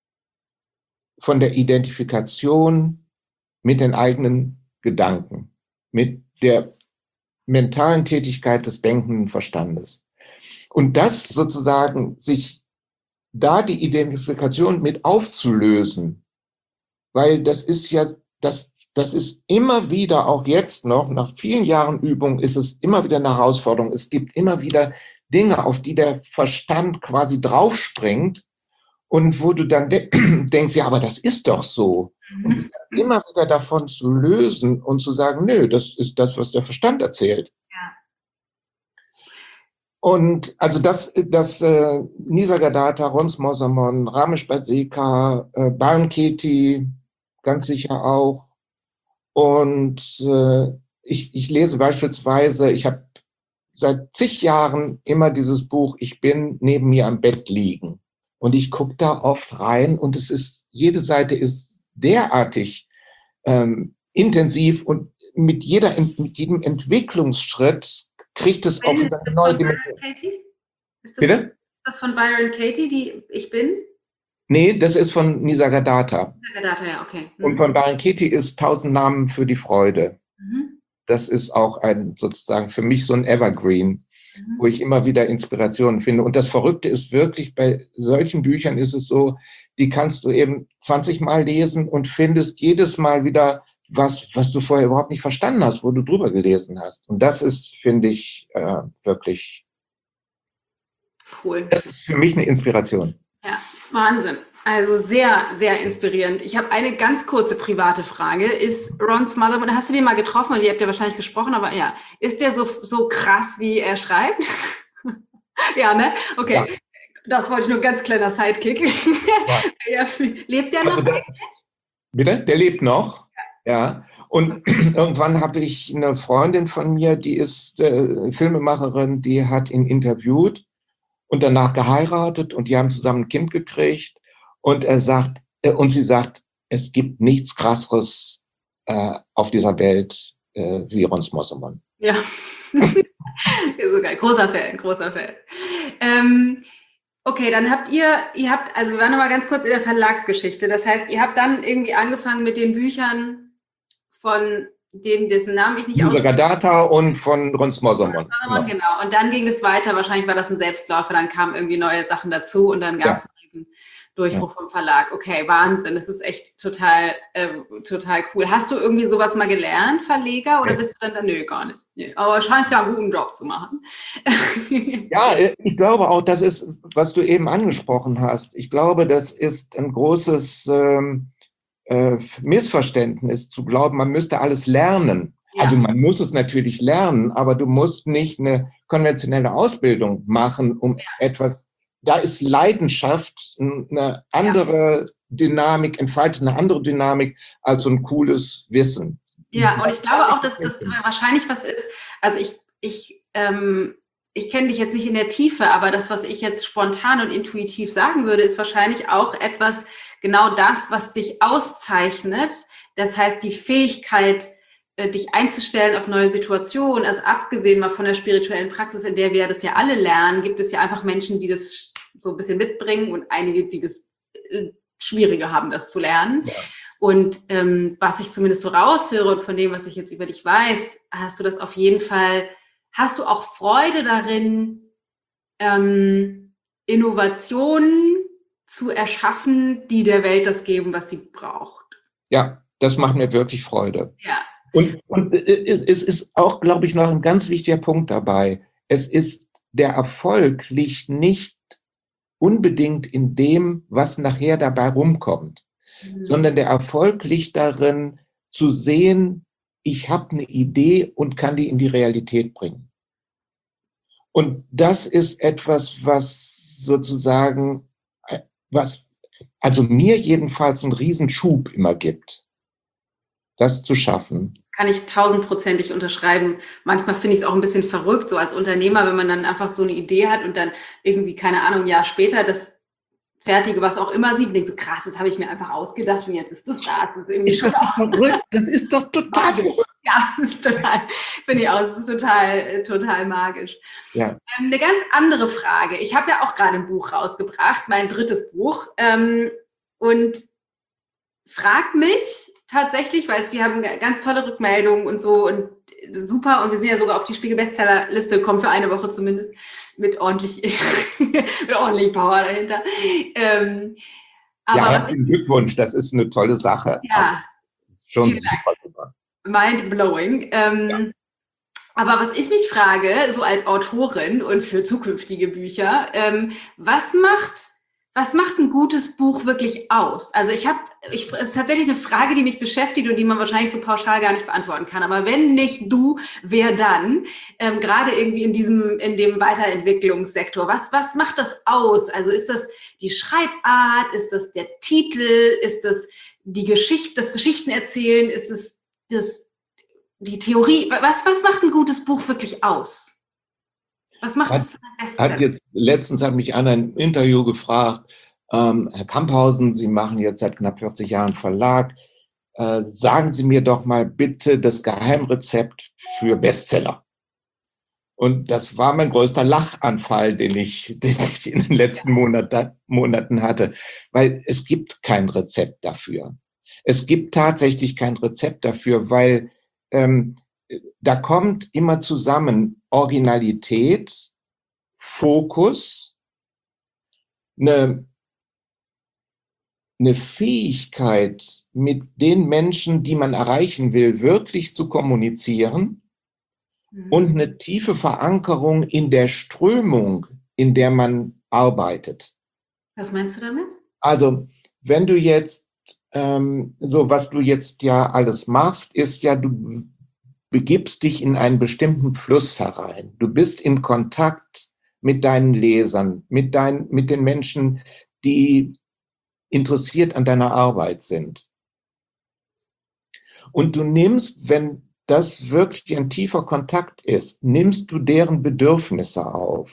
von der Identifikation mit den eigenen Gedanken, mit der mentalen Tätigkeit des denkenden Verstandes. Und das sozusagen, sich da die Identifikation mit aufzulösen, weil das ist ja, das, das ist immer wieder, auch jetzt noch, nach vielen Jahren Übung, ist es immer wieder eine Herausforderung. Es gibt immer wieder Dinge, auf die der Verstand quasi draufspringt und wo du dann de denkst, ja, aber das ist doch so. Und sich dann immer wieder davon zu lösen und zu sagen, nö, das ist das, was der Verstand erzählt. Ja. Und also das, das äh, Nisargadatta, Rons Mosamon, Ramesh Balsekar, äh, Byron Katie, ganz sicher auch. Und äh, ich, ich lese beispielsweise, ich habe seit zig Jahren immer dieses Buch Ich bin neben mir am Bett liegen. Und ich gucke da oft rein und es ist, jede Seite ist derartig ähm, intensiv und mit, jeder, mit jedem Entwicklungsschritt kriegt es auch wieder eine neue Dimension. Ist das, Bitte? Das von Byron Katie, die Ich bin? Nee, das ist von Nisargadatta. Nisargadatta, ja, okay. Mhm. Und von Byron Katie ist Tausend Namen für die Freude. Mhm. Das ist auch ein sozusagen für mich so ein Evergreen, mhm. wo ich immer wieder Inspirationen finde. Und das Verrückte ist wirklich, bei solchen Büchern ist es so, die kannst du eben zwanzig Mal lesen und findest jedes Mal wieder was, was du vorher überhaupt nicht verstanden hast, wo du drüber gelesen hast. Und das ist, finde ich, äh, wirklich cool. Das ist für mich eine Inspiration. Ja, Wahnsinn. Also sehr, sehr inspirierend. Ich habe eine ganz kurze private Frage. Ist Ron Smotherman, hast du den mal getroffen? Ihr habt ja wahrscheinlich gesprochen, aber ja. Ist der so, so krass, wie er schreibt? Ja, ne? Okay. Ja. Das wollte ich nur, ganz kleiner Sidekick. Ja. Ja, lebt der noch? Also der, bitte? Der lebt noch, ja. ja. Und irgendwann habe ich eine Freundin von mir, die ist äh, Filmemacherin, die hat ihn interviewt und danach geheiratet und die haben zusammen ein Kind gekriegt. Und er sagt, äh, und sie sagt, es gibt nichts Krasseres äh, auf dieser Welt äh, wie Ron Smotherman. Ja, so geil. Großer Fan, großer Fan. Ähm, okay, dann habt ihr, ihr habt, also wir waren nochmal ganz kurz in der Verlagsgeschichte. Das heißt, ihr habt dann irgendwie angefangen mit den Büchern von dem, dessen Namen ich nicht ausspreche. Nisargadatta und von Ron Smotherman. Genau. genau. Und dann ging es weiter. Wahrscheinlich war das ein Selbstläufer. Dann kamen irgendwie neue Sachen dazu und dann gab es ja. diesen Durchbruch ja. vom Verlag. Okay, Wahnsinn. Das ist echt total, äh, total cool. Hast du irgendwie sowas mal gelernt, Verleger? Oder ja. bist du dann da, nö, gar nicht. Nö. Aber scheinst ja einen guten Job zu machen. Ja, ich glaube auch, das ist, was du eben angesprochen hast. Ich glaube, das ist ein großes ähm, äh, Missverständnis, zu glauben, man müsste alles lernen. Ja. Also man muss es natürlich lernen, aber du musst nicht eine konventionelle Ausbildung machen, um ja. etwas. Da ist Leidenschaft eine andere ja. Dynamik, entfaltet eine andere Dynamik als so ein cooles Wissen. Ja, und ich glaube auch, dass das wahrscheinlich was ist, also ich, ich, ähm, ich kenne dich jetzt nicht in der Tiefe, aber das, was ich jetzt spontan und intuitiv sagen würde, ist wahrscheinlich auch etwas, genau das, was dich auszeichnet. Das heißt, die Fähigkeit, dich einzustellen auf neue Situationen, also abgesehen mal von der spirituellen Praxis, in der wir das ja alle lernen, gibt es ja einfach Menschen, die das so ein bisschen mitbringen und einige, die das äh, schwieriger haben, das zu lernen. Ja. Und ähm, was ich zumindest so raushöre und von dem, was ich jetzt über dich weiß, hast du das auf jeden Fall, hast du auch Freude darin, ähm, Innovationen zu erschaffen, die der Welt das geben, was sie braucht. Ja, das macht mir wirklich Freude. Ja. Und, und es ist auch, glaube ich, noch ein ganz wichtiger Punkt dabei. Es ist, der Erfolg liegt nicht unbedingt in dem, was nachher dabei rumkommt, mhm. sondern der Erfolg liegt darin, zu sehen, ich habe eine Idee und kann die in die Realität bringen. Und das ist etwas, was sozusagen, was also mir jedenfalls einen Riesenschub immer gibt, das zu schaffen. Kann ich tausendprozentig unterschreiben. Manchmal finde ich es auch ein bisschen verrückt, so als Unternehmer, wenn man dann einfach so eine Idee hat und dann irgendwie, keine Ahnung, ein Jahr später das Fertige, was auch immer sieht, und denkt so, krass, das habe ich mir einfach ausgedacht und jetzt ist das da. Das ist irgendwie ist schon das auch verrückt. Das ist doch total verrückt. Ja, das ist total, finde ich auch, das ist total, total magisch. Ja. Ähm, eine ganz andere Frage. Ich habe ja auch gerade ein Buch rausgebracht, mein drittes Buch, ähm, und frag mich, tatsächlich, weil wir haben ganz tolle Rückmeldungen und so und super und wir sind ja sogar auf die Spiegel-Bestseller-Liste gekommen für eine Woche zumindest mit ordentlich, mit ordentlich Power dahinter. Ähm, aber ja, herzlichen Glückwunsch, das ist eine tolle Sache. Ja, schon super, super. Mind-blowing. Ähm, ja. Aber was ich mich frage, so als Autorin und für zukünftige Bücher, ähm, was macht was macht ein gutes Buch wirklich aus? Also ich habe, ich, es ist tatsächlich eine Frage, die mich beschäftigt und die man wahrscheinlich so pauschal gar nicht beantworten kann. Aber wenn nicht du, wer dann? Ähm, gerade irgendwie in diesem, in dem Weiterentwicklungssektor. Was, was macht das aus? Also ist das die Schreibart? Ist das der Titel? Ist das die Geschichte, das Geschichtenerzählen? Ist es das, die Theorie? Was, was macht ein gutes Buch wirklich aus? Was macht Hat, es zu einem hat Bestseller? jetzt, letztens hat mich einer im Interview gefragt, ähm, Herr Kamphausen, Sie machen jetzt seit knapp vierzig Jahren Verlag. Äh, sagen Sie mir doch mal bitte das Geheimrezept für Bestseller. Und das war mein größter Lachanfall, den ich, den ich in den letzten Monat, Monaten hatte, weil es gibt kein Rezept dafür. Es gibt tatsächlich kein Rezept dafür, weil ähm, da kommt immer zusammen Originalität, Fokus, eine, eine Fähigkeit, mit den Menschen, die man erreichen will, wirklich zu kommunizieren und eine tiefe Verankerung in der Strömung, in der man arbeitet. Was meinst du damit? Also, wenn du jetzt, ähm, so was du jetzt ja alles machst, ist ja, du begibst dich in einen bestimmten Fluss herein. Du bist in Kontakt mit deinen Lesern, mit, dein, mit den Menschen, die interessiert an deiner Arbeit sind. Und du nimmst, wenn das wirklich ein tiefer Kontakt ist, nimmst du deren Bedürfnisse auf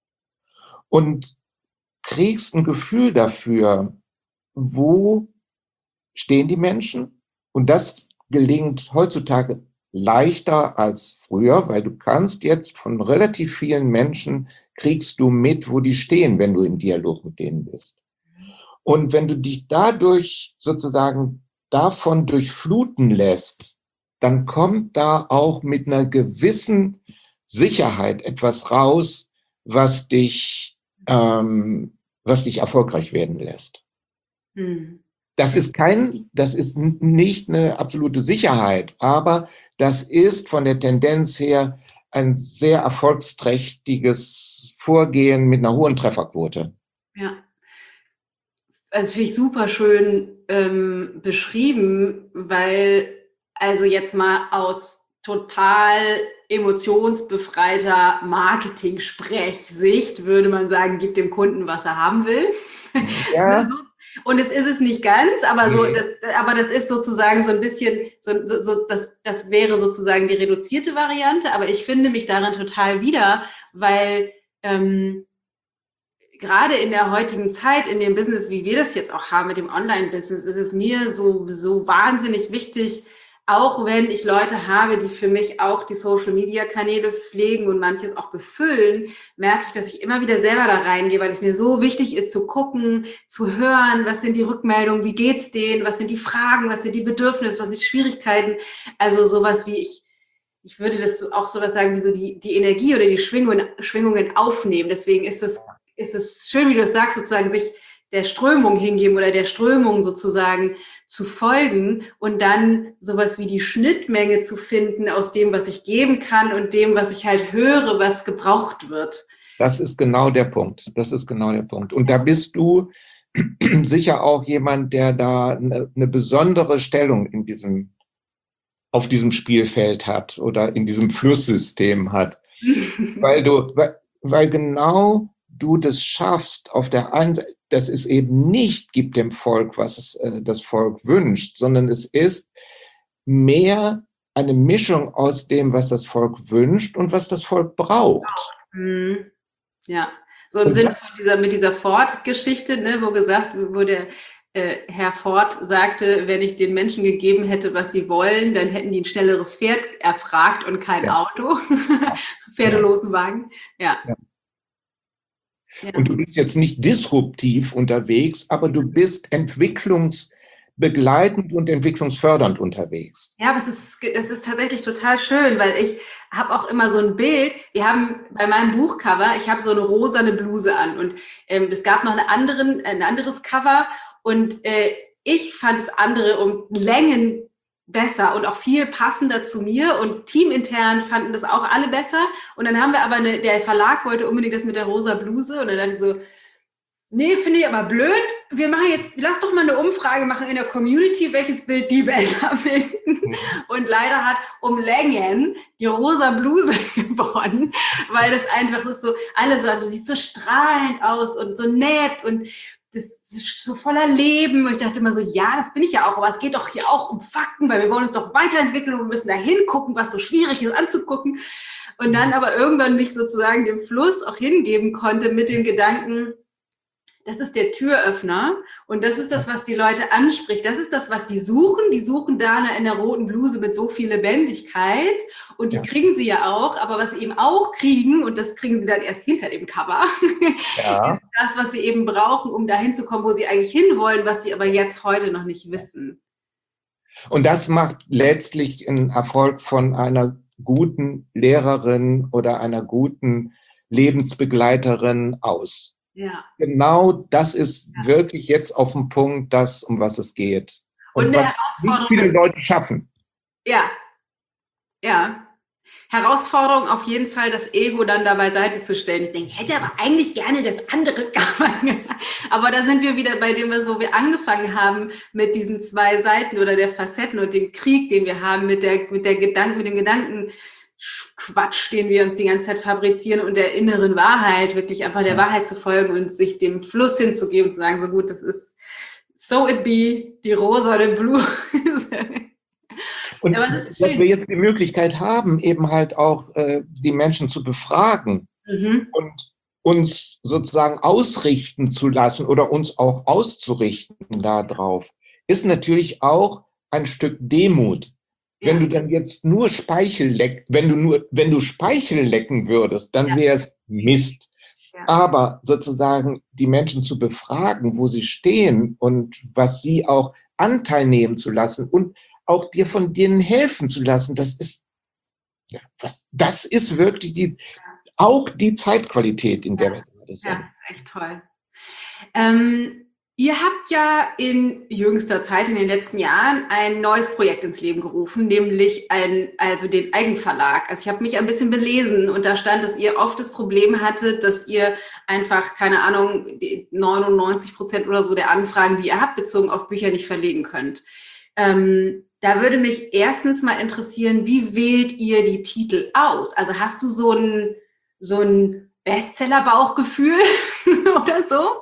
und kriegst ein Gefühl dafür, wo stehen die Menschen? Und das gelingt heutzutage leichter als früher, weil du kannst jetzt von relativ vielen Menschen kriegst du mit, wo die stehen, wenn du im Dialog mit denen bist. Und wenn du dich dadurch sozusagen davon durchfluten lässt, dann kommt da auch mit einer gewissen Sicherheit etwas raus, was dich, ähm, was dich erfolgreich werden lässt. Hm. Das ist kein, das ist nicht eine absolute Sicherheit, aber das ist von der Tendenz her ein sehr erfolgsträchtiges Vorgehen mit einer hohen Trefferquote. Ja. Also finde ich super schön ähm, beschrieben, weil also jetzt mal aus total emotionsbefreiter Marketing-Sprechsicht würde man sagen, gib dem Kunden, was er haben will. Ja. Und es ist es nicht ganz, aber so, das, aber das ist sozusagen so ein bisschen, so, so, so, das, das wäre sozusagen die reduzierte Variante. Aber ich finde mich darin total wieder, weil ähm, gerade in der heutigen Zeit, in dem Business, wie wir das jetzt auch haben mit dem Online-Business, ist es mir so, so wahnsinnig wichtig, auch wenn ich Leute habe, die für mich auch die Social-Media-Kanäle pflegen und manches auch befüllen, merke ich, dass ich immer wieder selber da reingehe, weil es mir so wichtig ist, zu gucken, zu hören, was sind die Rückmeldungen, wie geht's denen, was sind die Fragen, was sind die Bedürfnisse, was sind die Schwierigkeiten. Also sowas wie ich, ich würde das auch sowas sagen, wie so die, die Energie oder die Schwingungen, Schwingungen aufnehmen. Deswegen ist es ist es schön, wie du es sagst, sozusagen sich der Strömung hingeben oder der Strömung sozusagen zu folgen und dann sowas wie die Schnittmenge zu finden aus dem, was ich geben kann und dem, was ich halt höre, was gebraucht wird. Das ist genau der Punkt. Das ist genau der Punkt. Und da bist du sicher auch jemand, der da eine, eine besondere Stellung in diesem, auf diesem Spielfeld hat oder in diesem Flusssystem hat. weil du, weil, weil genau du das schaffst, auf der einen Seite, dass es eben nicht gibt dem Volk, was es, äh, das Volk wünscht, sondern es ist mehr eine Mischung aus dem, was das Volk wünscht und was das Volk braucht. Mhm. Ja, so im Sinne von dieser, mit dieser Ford-Geschichte, ne, wo gesagt, wo der äh, Herr Ford sagte, wenn ich den Menschen gegeben hätte, was sie wollen, dann hätten die ein schnelleres Pferd erfragt und kein ja. Auto, pferdelosen Wagen, ja. ja. Ja. Und du bist jetzt nicht disruptiv unterwegs, aber du bist entwicklungsbegleitend und entwicklungsfördernd unterwegs. Ja, aber es ist, es ist tatsächlich total schön, weil ich habe auch immer so ein Bild. Wir haben bei meinem Buchcover, ich habe so eine rosane Bluse an und ähm, es gab noch eine anderen, ein anderes Cover und äh, ich fand das andere um Längen besser und auch viel passender zu mir und teamintern fanden das auch alle besser und dann haben wir aber eine, der Verlag wollte unbedingt das mit der rosa Bluse und dann dachte ich so, Nee, finde ich aber blöd. Wir machen jetzt, lass doch mal eine Umfrage machen in der Community, welches Bild die besser finden. Mhm. Und leider hat um Längen die rosa Bluse gewonnen, weil das einfach ist so, alle so, also sieht so strahlend aus und so nett und das ist so voller Leben. Und ich dachte immer so, ja, das bin ich ja auch, aber es geht doch hier auch um Fakten, weil wir wollen uns doch weiterentwickeln und wir müssen da hingucken, was so schwierig ist anzugucken. Und dann aber irgendwann mich sozusagen dem Fluss auch hingeben konnte mit dem Gedanken, das ist der Türöffner und das ist das, was die Leute anspricht. Das ist das, was die suchen. Die suchen da in der roten Bluse mit so viel Lebendigkeit und die ja. kriegen sie ja auch. Aber was sie eben auch kriegen, und das kriegen sie dann erst hinter dem Cover, ja. ist das, was sie eben brauchen, um dahin zu kommen, wo sie eigentlich hinwollen, was sie aber jetzt heute noch nicht wissen. Und das macht letztlich einen Erfolg von einer guten Lehrerin oder einer guten Lebensbegleiterin aus. Ja. Genau das ist ja. wirklich jetzt auf dem Punkt, das, um was es geht. Und, und was nicht viele Leute schaffen. Ja, ja. Herausforderung auf jeden Fall, das Ego dann da beiseite zu stellen. Ich denke, ich hätte aber eigentlich gerne das andere gemacht. Aber da sind wir wieder bei dem, wo wir angefangen haben, mit diesen zwei Seiten oder der Facetten und dem Krieg, den wir haben, mit der, mit der Gedanken, mit dem Gedanken, Quatsch, den wir uns die ganze Zeit fabrizieren und der inneren Wahrheit, wirklich einfach der Wahrheit zu folgen und sich dem Fluss hinzugeben und zu sagen, so gut, das ist so it be, die rosa oder blue. Und dass wir jetzt die Möglichkeit haben, eben halt auch äh, die Menschen zu befragen mhm. und uns sozusagen ausrichten zu lassen oder uns auch auszurichten darauf, ist natürlich auch ein Stück Demut. Wenn ja. du dann jetzt nur Speichel leck, wenn du nur, wenn du Speichel lecken würdest, dann ja. wäre es Mist. Ja. Aber sozusagen die Menschen zu befragen, wo sie stehen und was sie auch Anteil nehmen zu lassen und auch dir von denen helfen zu lassen, das ist, ja, was, das ist wirklich die, auch die Zeitqualität, in der wir gerade sind. Ja, das ist echt toll. Ähm, Ihr habt ja in jüngster Zeit, in den letzten Jahren, ein neues Projekt ins Leben gerufen, nämlich ein, also den Eigenverlag. Also ich habe mich ein bisschen belesen und da stand, dass ihr oft das Problem hattet, dass ihr einfach, keine Ahnung, neunundneunzig Prozent oder so der Anfragen, die ihr habt, bezogen auf Bücher nicht verlegen könnt. Ähm, da würde mich erstens mal interessieren, wie wählt ihr die Titel aus? Also hast du so ein, so ein Bestseller-Bauchgefühl oder so?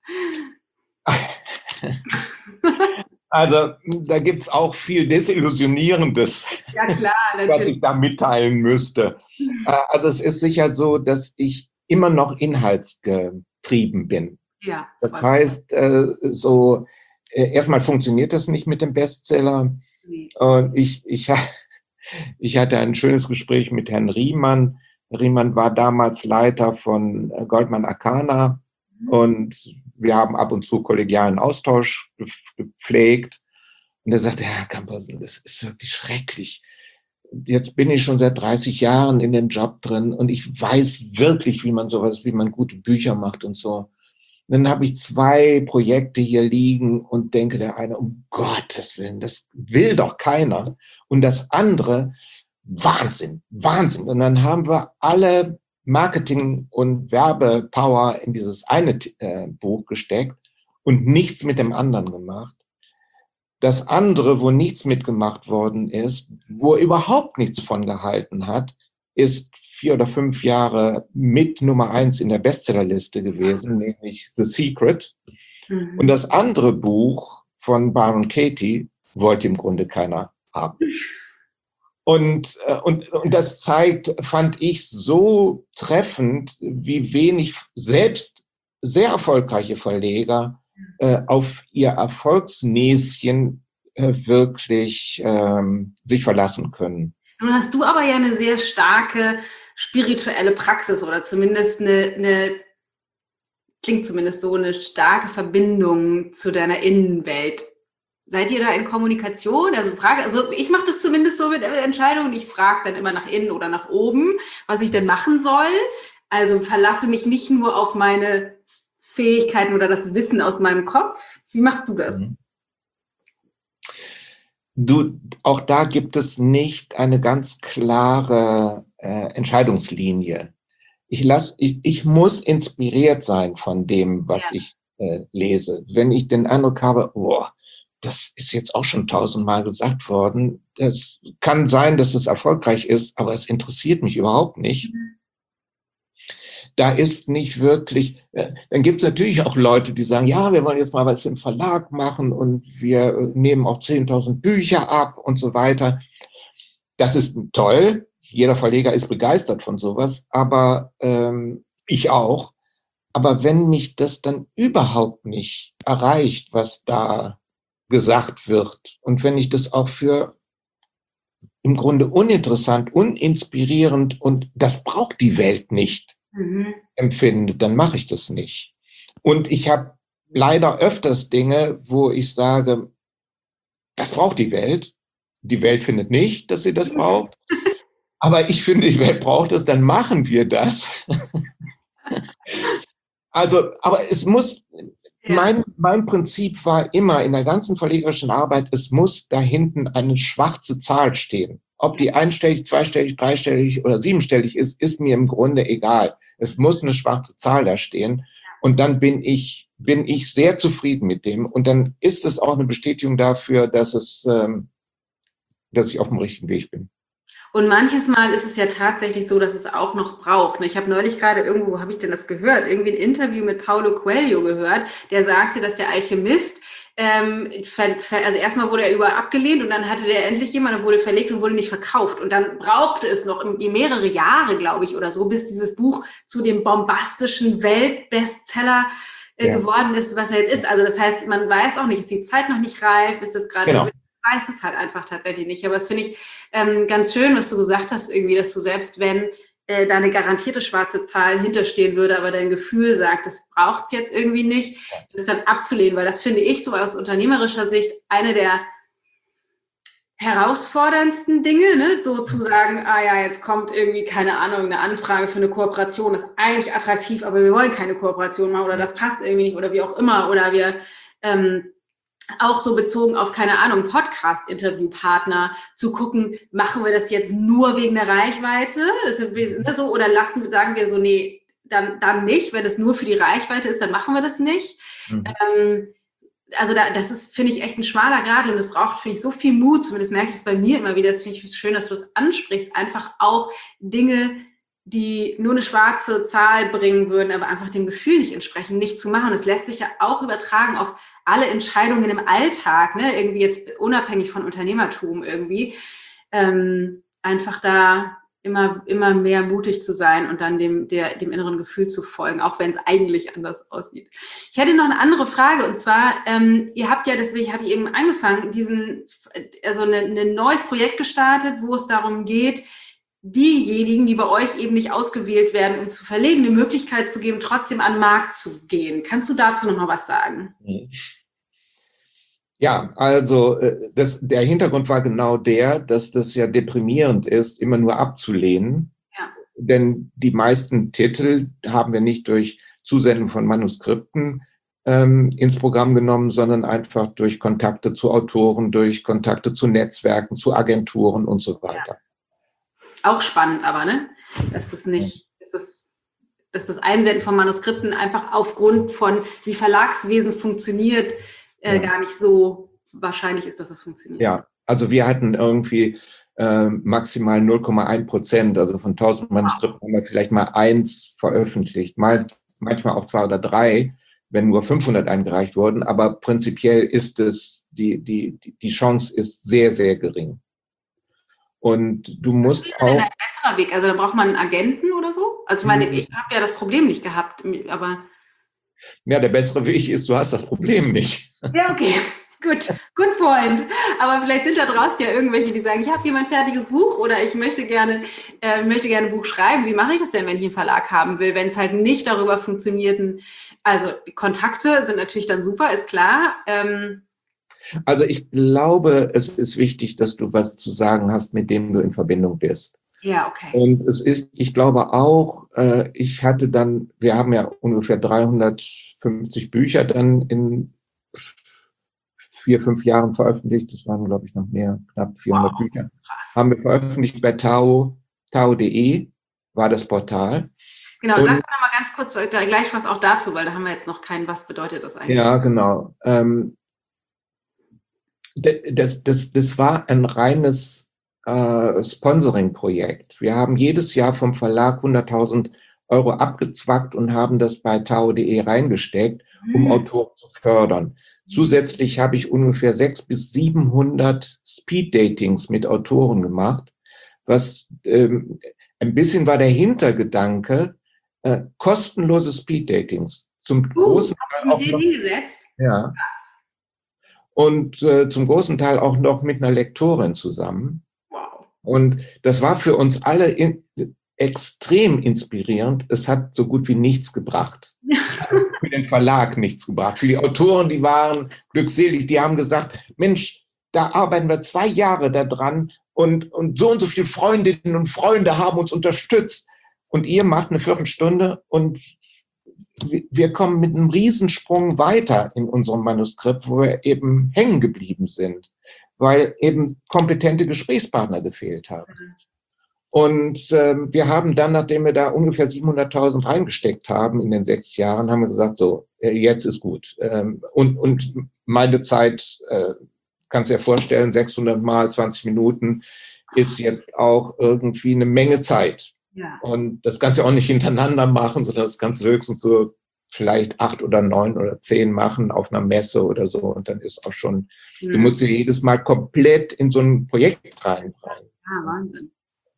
Also da gibt es auch viel Desillusionierendes, ja, klar, was ich da mitteilen müsste. Also es ist sicher so, dass ich immer noch inhaltsgetrieben bin. Ja, das heißt, äh, so äh, erstmal funktioniert das nicht mit dem Bestseller. Nee. Und ich, ich, ich hatte ein schönes Gespräch mit Herrn Riemann. Riemann war damals Leiter von Goldman Arcana mhm. und wir haben ab und zu kollegialen Austausch gepflegt. Und er sagte, Herr Campersen, das ist wirklich schrecklich. Jetzt bin ich schon seit dreißig Jahren in den Job drin und ich weiß wirklich, wie man sowas, wie man gute Bücher macht und so. Und dann habe ich zwei Projekte hier liegen und denke der eine, um Gottes Willen, das will doch keiner. Und das andere, Wahnsinn, Wahnsinn. Und dann haben wir alle Marketing- und Werbepower in dieses eine äh, Buch gesteckt und nichts mit dem anderen gemacht. Das andere, wo nichts mitgemacht worden ist, wo überhaupt nichts von gehalten hat, ist vier oder fünf Jahre mit Nummer eins in der Bestsellerliste gewesen, nämlich The Secret. Mhm. Und das andere Buch von Byron Katie wollte im Grunde keiner haben. Und, und, und das zeigt, fand ich, so treffend, wie wenig selbst sehr erfolgreiche Verleger äh, auf ihr Erfolgsnäschen äh, wirklich ähm, sich verlassen können. Nun hast du aber ja eine sehr starke spirituelle Praxis oder zumindest eine, eine klingt zumindest so, eine starke Verbindung zu deiner Innenwelt. Seid ihr da in Kommunikation? Also, frage, also ich mache das zumindest so mit Entscheidungen. Ich frage dann immer nach innen oder nach oben, was ich denn machen soll. Also verlasse mich nicht nur auf meine Fähigkeiten oder das Wissen aus meinem Kopf. Wie machst du das? Du, auch da gibt es nicht eine ganz klare äh, Entscheidungslinie. Ich, lass, ich, ich muss inspiriert sein von dem, was ja. ich äh, lese. Wenn ich den Eindruck habe, boah, das ist jetzt auch schon tausendmal gesagt worden, das kann sein, dass es erfolgreich ist, aber es interessiert mich überhaupt nicht. Da ist nicht wirklich, äh, dann gibt es natürlich auch Leute, die sagen, ja, wir wollen jetzt mal was im Verlag machen und wir äh, nehmen auch zehntausend Bücher ab und so weiter. Das ist toll. Jeder Verleger ist begeistert von sowas, aber ähm, ich auch. Aber wenn mich das dann überhaupt nicht erreicht, was da gesagt wird, und wenn ich das auch für im Grunde uninteressant, uninspirierend und das braucht die Welt nicht mhm. empfinde, dann mache ich das nicht. Und ich habe leider öfters Dinge, wo ich sage, das braucht die Welt. Die Welt findet nicht, dass sie das braucht. Aber ich finde, die Welt braucht es, dann machen wir das. Also, aber es muss, ja. mein, mein Prinzip war immer in der ganzen verlegerischen Arbeit, es muss da hinten eine schwarze Zahl stehen. Ob die einstellig, zweistellig, dreistellig oder siebenstellig ist, ist mir im Grunde egal. Es muss eine schwarze Zahl da stehen. Und dann bin ich, bin ich sehr zufrieden mit dem. Und dann ist es auch eine Bestätigung dafür, dass es, ähm, dass ich auf dem richtigen Weg bin. Und manches Mal ist es ja tatsächlich so, dass es auch noch braucht. Ich habe neulich gerade irgendwo, wo habe ich denn das gehört? Irgendwie ein Interview mit Paulo Coelho gehört, der sagte, dass der Alchemist, ähm, ver, ver, also erstmal wurde er überall abgelehnt und dann hatte der endlich jemand und wurde verlegt und wurde nicht verkauft. Und dann brauchte es noch mehrere Jahre, glaube ich, oder so, bis dieses Buch zu dem bombastischen Weltbestseller äh, ja. geworden ist, was er jetzt ist. Also das heißt, man weiß auch nicht, ist die Zeit noch nicht reif, ist das gerade... Genau. Ich weiß es halt einfach tatsächlich nicht. Aber das finde ich ähm, ganz schön, was du gesagt hast, irgendwie, dass du selbst, wenn äh, da eine garantierte schwarze Zahl hinterstehen würde, aber dein Gefühl sagt, das braucht es jetzt irgendwie nicht, das dann abzulehnen. Weil das finde ich so aus unternehmerischer Sicht eine der herausforderndsten Dinge, ne? So zu sagen, ah ja, jetzt kommt irgendwie, keine Ahnung, eine Anfrage für eine Kooperation, das ist eigentlich attraktiv, aber wir wollen keine Kooperation machen oder das passt irgendwie nicht oder wie auch immer oder wir... Ähm, auch so bezogen auf, keine Ahnung, Podcast-Interviewpartner zu gucken, machen wir das jetzt nur wegen der Reichweite? Das ist so, oder lassen, sagen wir so, nee, dann, dann nicht. Wenn es nur für die Reichweite ist, dann machen wir das nicht. Mhm. Ähm, also da, das ist, finde ich, echt ein schmaler Grad und das braucht, finde ich, so viel Mut. Zumindest merke ich es bei mir immer wieder. Das finde ich schön, dass du das ansprichst. Einfach auch Dinge, die nur eine schwarze Zahl bringen würden, aber einfach dem Gefühl nicht entsprechen, nicht zu machen. Das lässt sich ja auch übertragen auf alle Entscheidungen im Alltag, ne, irgendwie jetzt unabhängig von Unternehmertum irgendwie, ähm, einfach da immer, immer mehr mutig zu sein und dann dem, der, dem inneren Gefühl zu folgen, auch wenn es eigentlich anders aussieht. Ich hätte noch eine andere Frage und zwar, ähm, ihr habt ja, deswegen habe ich eben angefangen, diesen, also ein neues Projekt gestartet, wo es darum geht, diejenigen, die bei euch eben nicht ausgewählt werden, um zu verlegen, eine Möglichkeit zu geben, trotzdem an den Markt zu gehen. Kannst du dazu noch mal was sagen? Ja, also das, der Hintergrund war genau der, dass das ja deprimierend ist, immer nur abzulehnen. Ja. Denn die meisten Titel haben wir nicht durch Zusendung von Manuskripten ähm, ins Programm genommen, sondern einfach durch Kontakte zu Autoren, durch Kontakte zu Netzwerken, zu Agenturen und so weiter. Ja. Auch spannend, aber, ne? Dass das nicht, dass das, dass das Einsenden von Manuskripten einfach aufgrund von, wie Verlagswesen funktioniert, äh, ja. gar nicht so wahrscheinlich ist, dass das funktioniert. Ja, also wir hatten irgendwie äh, maximal null Komma eins Prozent, also von tausend Manuskripten haben wir vielleicht mal eins veröffentlicht, mal, manchmal auch zwei oder drei, wenn nur fünfhundert eingereicht wurden, aber prinzipiell ist es, die, die, die Chance ist sehr, sehr gering. Und du musst auch... ein besserer Weg, also dann braucht man einen Agenten oder so? Also ich meine, ich habe ja das Problem nicht gehabt, aber... Ja, der bessere Weg ist, du hast das Problem nicht. Ja, okay, gut, good point. Aber vielleicht sind da draußen ja irgendwelche, die sagen, ich habe hier mein fertiges Buch oder ich möchte gerne, äh, möchte gerne ein Buch schreiben. Wie mache ich das denn, wenn ich einen Verlag haben will, wenn es halt nicht darüber funktioniert? Also Kontakte sind natürlich dann super, ist klar. Ähm, Also ich glaube, es ist wichtig, dass du was zu sagen hast, mit dem du in Verbindung bist. Ja, okay. Und es ist, ich glaube auch, äh, ich hatte dann, wir haben ja ungefähr dreihundertfünfzig Bücher dann in vier, fünf Jahren veröffentlicht. Das waren, glaube ich, noch mehr, knapp vierhundert wow, Bücher. Krass. Haben wir veröffentlicht bei Tao, Tao punkt de war das Portal. Genau, sag Und doch noch mal ganz kurz gleich was auch dazu, weil da haben wir jetzt noch kein, was bedeutet das eigentlich? ja, genau. Ähm, das, das, das war ein reines äh, Sponsoring-Projekt. Wir haben jedes Jahr vom Verlag hunderttausend Euro abgezwackt und haben das bei tao punkt de reingesteckt, um Hm. Autoren zu fördern. Zusätzlich habe ich ungefähr sechshundert bis siebenhundert Speed-Datings mit Autoren gemacht, was ähm, ein bisschen war der Hintergedanke, äh, kostenlose Speed-Datings. Zum Uh, großen hast Teil du mit auch denen noch, hingesetzt? ja, und äh, zum großen Teil auch noch mit einer Lektorin zusammen. Wow. Und das war für uns alle in, extrem inspirierend. Es hat so gut wie nichts gebracht. Für den Verlag nichts gebracht. Für die Autoren, die waren glückselig, die haben gesagt, Mensch, da arbeiten wir zwei Jahre daran und, und so und so viele Freundinnen und Freunde haben uns unterstützt. Und ihr macht eine Viertelstunde und wir kommen mit einem Riesensprung weiter in unserem Manuskript, wo wir eben hängen geblieben sind, weil eben kompetente Gesprächspartner gefehlt haben. Und ähm, wir haben dann, nachdem wir da ungefähr siebenhunderttausend reingesteckt haben in den sechs Jahren, haben wir gesagt, so, äh, jetzt ist gut. Ähm, und, und meine Zeit, äh, kannst du dir vorstellen, sechshundert mal zwanzig Minuten ist jetzt auch irgendwie eine Menge Zeit. Ja. Und das kannst du auch nicht hintereinander machen, sondern das kannst du höchstens so vielleicht acht oder neun oder zehn machen auf einer Messe oder so. Und dann ist auch schon, mhm. du musst dir jedes Mal komplett in so ein Projekt reinbringen. Ah, Wahnsinn.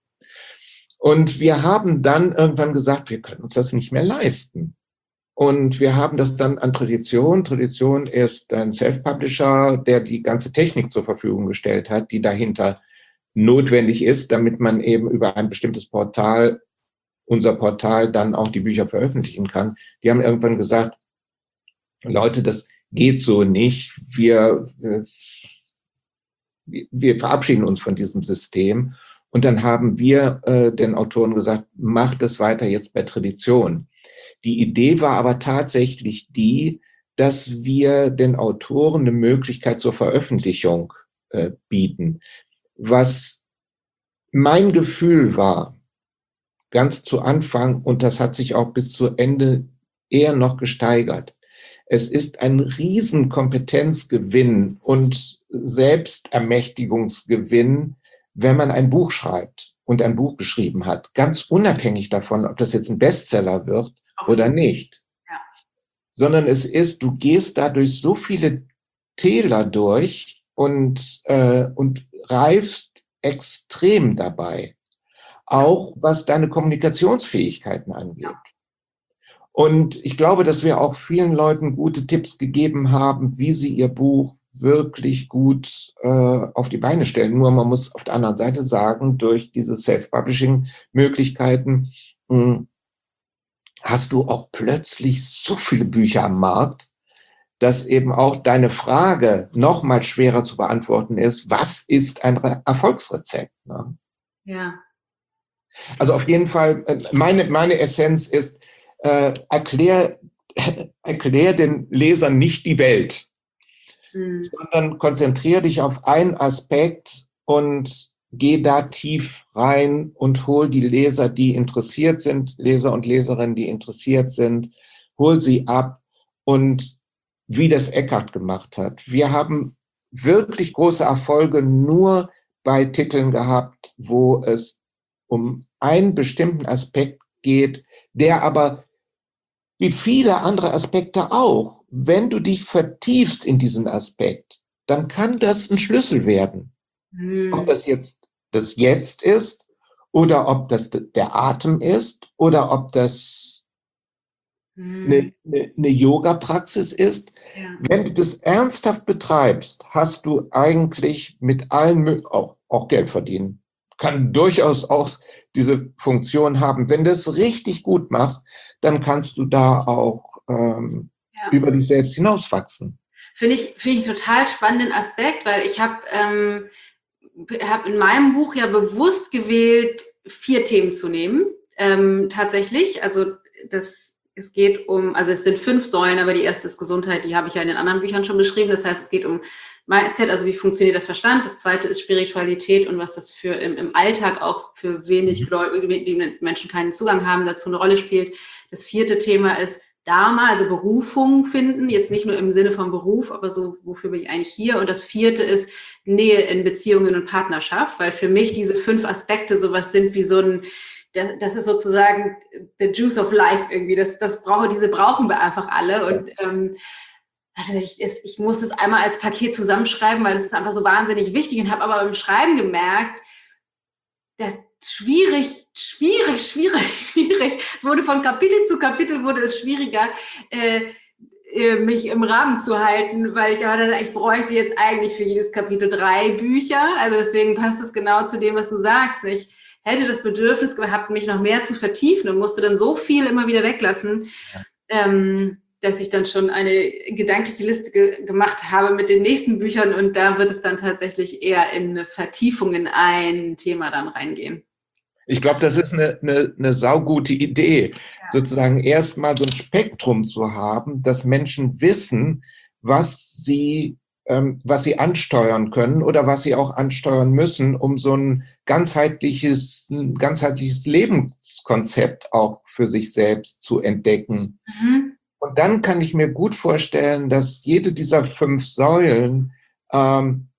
Und wir haben dann irgendwann gesagt, wir können uns das nicht mehr leisten. Und wir haben das dann an Tradition. Tradition ist ein Self-Publisher, der die ganze Technik zur Verfügung gestellt hat, die dahinter notwendig ist, damit man eben über ein bestimmtes Portal, unser Portal, dann auch die Bücher veröffentlichen kann. Die haben irgendwann gesagt, Leute, das geht so nicht. Wir, wir verabschieden uns von diesem System. Und dann haben wir äh, den Autoren gesagt, macht es weiter jetzt bei Tradition. Die Idee war aber tatsächlich die, dass wir den Autoren eine Möglichkeit zur Veröffentlichung äh, bieten. Was mein Gefühl war, ganz zu Anfang, und das hat sich auch bis zu Ende eher noch gesteigert. Es ist ein Riesenkompetenzgewinn und Selbstermächtigungsgewinn, wenn man ein Buch schreibt und ein Buch geschrieben hat, ganz unabhängig davon, ob das jetzt ein Bestseller wird oder nicht. Ja. Sondern es ist, du gehst dadurch so viele Täler durch und, äh, und reifst extrem dabei. Auch was deine Kommunikationsfähigkeiten angeht. Ja. Und ich glaube, dass wir auch vielen Leuten gute Tipps gegeben haben, wie sie ihr Buch wirklich gut äh, auf die Beine stellen. Nur man muss auf der anderen Seite sagen, durch diese Self-Publishing-Möglichkeiten mh, hast du auch plötzlich so viele Bücher am Markt, dass eben auch deine Frage noch mal schwerer zu beantworten ist, was ist ein Erfolgsrezept? Ne? Ja. Also auf jeden Fall, meine, meine Essenz ist, äh, erklär, erklär den Lesern nicht die Welt, mhm. sondern konzentriere dich auf einen Aspekt und geh da tief rein und hol die Leser, die interessiert sind, Leser und Leserinnen, die interessiert sind, hol sie ab. Und wie das Eckhart gemacht hat. Wir haben wirklich große Erfolge nur bei Titeln gehabt, wo es um einen bestimmten Aspekt geht, der aber wie viele andere Aspekte auch, wenn du dich vertiefst in diesen Aspekt, dann kann das ein Schlüssel werden. Hm. Ob das jetzt das Jetzt ist oder ob das der Atem ist oder ob das eine, eine, eine Yoga-Praxis ist. Ja. Wenn du das ernsthaft betreibst, hast du eigentlich mit allen, auch, auch Geld verdienen. Kann durchaus auch diese Funktion haben. Wenn du es richtig gut machst, dann kannst du da auch ähm, ja. über dich selbst hinauswachsen. Finde ich, finde ich total spannenden Aspekt, weil ich habe ähm, hab in meinem Buch ja bewusst gewählt, vier Themen zu nehmen. Ähm, tatsächlich, also das Es geht um, also es sind fünf Säulen, aber die erste ist Gesundheit, die habe ich ja in den anderen Büchern schon beschrieben. Das heißt, es geht um Mindset, also wie funktioniert der Verstand. Das zweite ist Spiritualität und was das für im, im Alltag auch für wenig Gläubige, die Menschen keinen Zugang haben, dazu eine Rolle spielt. Das vierte Thema ist Dharma, also Berufung finden, jetzt nicht nur im Sinne von Beruf, aber so, wofür bin ich eigentlich hier? Und das vierte ist Nähe in Beziehungen und Partnerschaft, weil für mich diese fünf Aspekte sowas sind wie so ein, das, das ist sozusagen the juice of life irgendwie, das, das brauche, diese brauchen wir einfach alle und ähm, also ich, ich muss es einmal als Paket zusammenschreiben, weil das ist einfach so wahnsinnig wichtig und habe aber beim Schreiben gemerkt, dass schwierig, schwierig, schwierig, schwierig. Es wurde von Kapitel zu Kapitel wurde es schwieriger, äh, äh, mich im Rahmen zu halten, weil ich aber dachte, ich bräuchte jetzt eigentlich für jedes Kapitel drei Bücher. Also deswegen passt es genau zu dem, was du sagst. Ich hätte das Bedürfnis gehabt, mich noch mehr zu vertiefen und musste dann so viel immer wieder weglassen, ja. ähm, dass ich dann schon eine gedankliche Liste ge- gemacht habe mit den nächsten Büchern und da wird es dann tatsächlich eher in eine Vertiefung in ein Thema dann reingehen. Ich glaube, das ist eine, eine, eine saugute Idee, ja. sozusagen erstmal so ein Spektrum zu haben, dass Menschen wissen, was sie, ähm, was sie ansteuern können oder was sie auch ansteuern müssen, um so ein ganzheitliches, ein ganzheitliches Lebenskonzept auch für sich selbst zu entdecken. Mhm. Und dann kann ich mir gut vorstellen, dass jede dieser fünf Säulen ähm,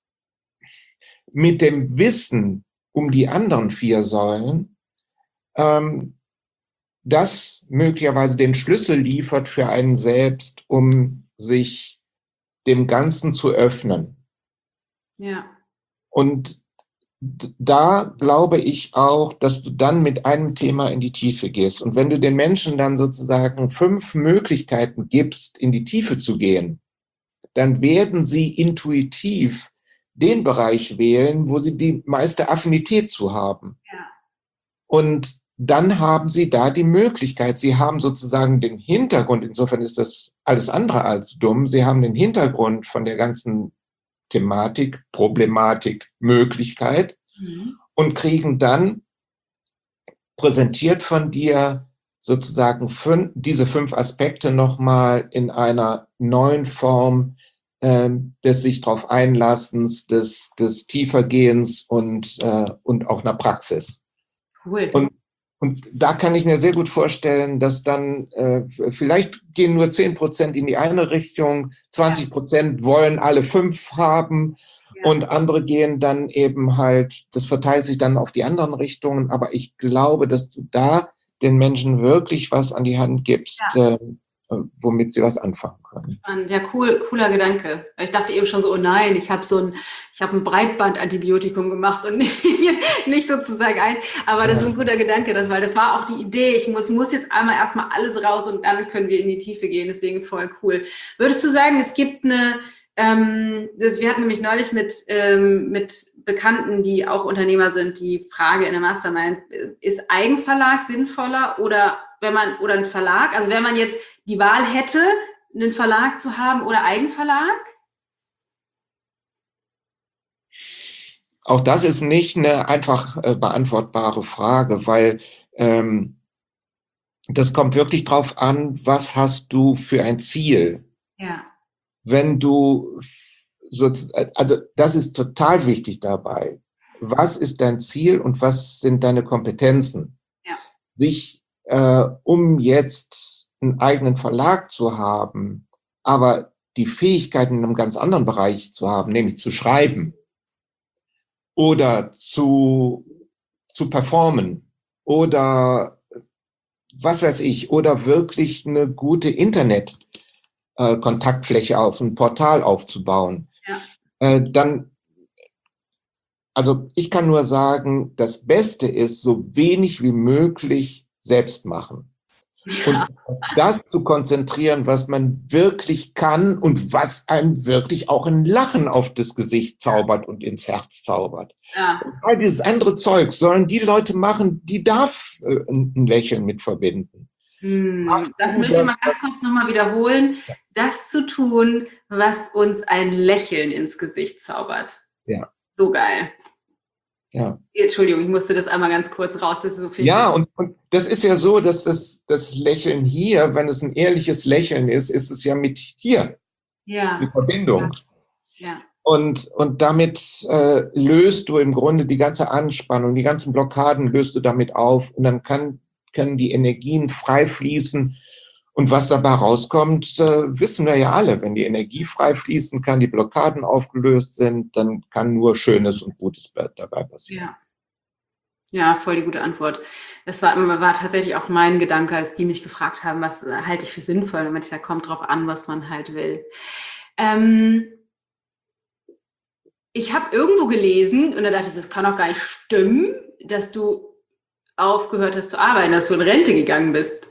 mit dem Wissen um die anderen vier Säulen ähm, das möglicherweise den Schlüssel liefert für einen selbst, um sich dem Ganzen zu öffnen. Ja. Und da glaube ich auch, dass du dann mit einem Thema in die Tiefe gehst. Und wenn du den Menschen dann sozusagen fünf Möglichkeiten gibst, in die Tiefe zu gehen, dann werden sie intuitiv den Bereich wählen, wo sie die meiste Affinität zu haben. Ja. Und dann haben sie da die Möglichkeit, sie haben sozusagen den Hintergrund, insofern ist das alles andere als dumm, sie haben den Hintergrund von der ganzen Thematik, Problematik, Möglichkeit mhm. und kriegen dann präsentiert von dir sozusagen fünf, diese fünf Aspekte nochmal in einer neuen Form äh, des sich darauf Einlassens, des, des Tiefergehens und, äh, und auch einer Praxis. Cool. Und Und da kann ich mir sehr gut vorstellen, dass dann äh, vielleicht gehen nur zehn Prozent in die eine Richtung, zwanzig Prozent wollen alle fünf haben ja. und andere gehen dann eben halt, das verteilt sich dann auf die anderen Richtungen. Aber ich glaube, dass du da den Menschen wirklich was an die Hand gibst, ja. äh, womit sie was anfangen können. Ja, cool, cooler Gedanke. Ich dachte eben schon so, oh nein, ich habe so ein, ich habe ein Breitbandantibiotikum gemacht und nicht, nicht sozusagen eins. Aber das ist ein guter Gedanke, das, weil das war auch die Idee. Ich muss, muss jetzt einmal erstmal alles raus und dann können wir in die Tiefe gehen. Deswegen voll cool. Würdest du sagen, es gibt eine, ähm, das, wir hatten nämlich neulich mit, ähm, mit Bekannten, die auch Unternehmer sind, die Frage in der Mastermind, ist Eigenverlag sinnvoller oder wenn man, oder ein Verlag? Also wenn man jetzt die Wahl hätte, einen Verlag zu haben oder Eigenverlag? Auch das ist nicht eine einfach äh, beantwortbare Frage, weil ähm, das kommt wirklich drauf an, was hast du für ein Ziel? Ja. Wenn du, so, also das ist total wichtig dabei. Was ist dein Ziel und was sind deine Kompetenzen? Ja. Sich, äh, um jetzt einen eigenen Verlag zu haben, aber die Fähigkeiten in einem ganz anderen Bereich zu haben, nämlich zu schreiben oder zu, zu performen oder was weiß ich, oder wirklich eine gute Internet-Kontaktfläche äh, auf, ein Portal aufzubauen, ja. äh, dann, also ich kann nur sagen, das Beste ist, so wenig wie möglich selbst machen. Ja. Und das zu konzentrieren, was man wirklich kann und was einem wirklich auch ein Lachen auf das Gesicht zaubert und ins Herz zaubert. Ja. All dieses andere Zeug sollen die Leute machen, die darf äh, ein Lächeln mit verbinden. Hm, das möchte ich mal ganz kurz nochmal wiederholen. Ja. Das zu tun, was uns ein Lächeln ins Gesicht zaubert. Ja. So geil. Ja. Entschuldigung, ich musste das einmal ganz kurz raus. Das ist so viel. Ja, und, und das ist ja so, dass das, das Lächeln hier, wenn es ein ehrliches Lächeln ist, ist es ja mit hier. Ja. Die Verbindung. Ja. Ja. Und, und damit äh, löst du im Grunde die ganze Anspannung, die ganzen Blockaden löst du damit auf und dann kann, können die Energien frei fließen. Und was dabei rauskommt, äh, wissen wir ja alle. Wenn die Energie frei fließen kann, die Blockaden aufgelöst sind, dann kann nur Schönes und Gutes dabei passieren. Ja. Ja, voll die gute Antwort. Das war, war tatsächlich auch mein Gedanke, als die mich gefragt haben, was halte ich für sinnvoll. Und manchmal kommt drauf an, was man halt will. Ähm, ich habe irgendwo gelesen, und da dachte ich, das kann doch gar nicht stimmen, dass du aufgehört hast zu arbeiten, dass du in Rente gegangen bist.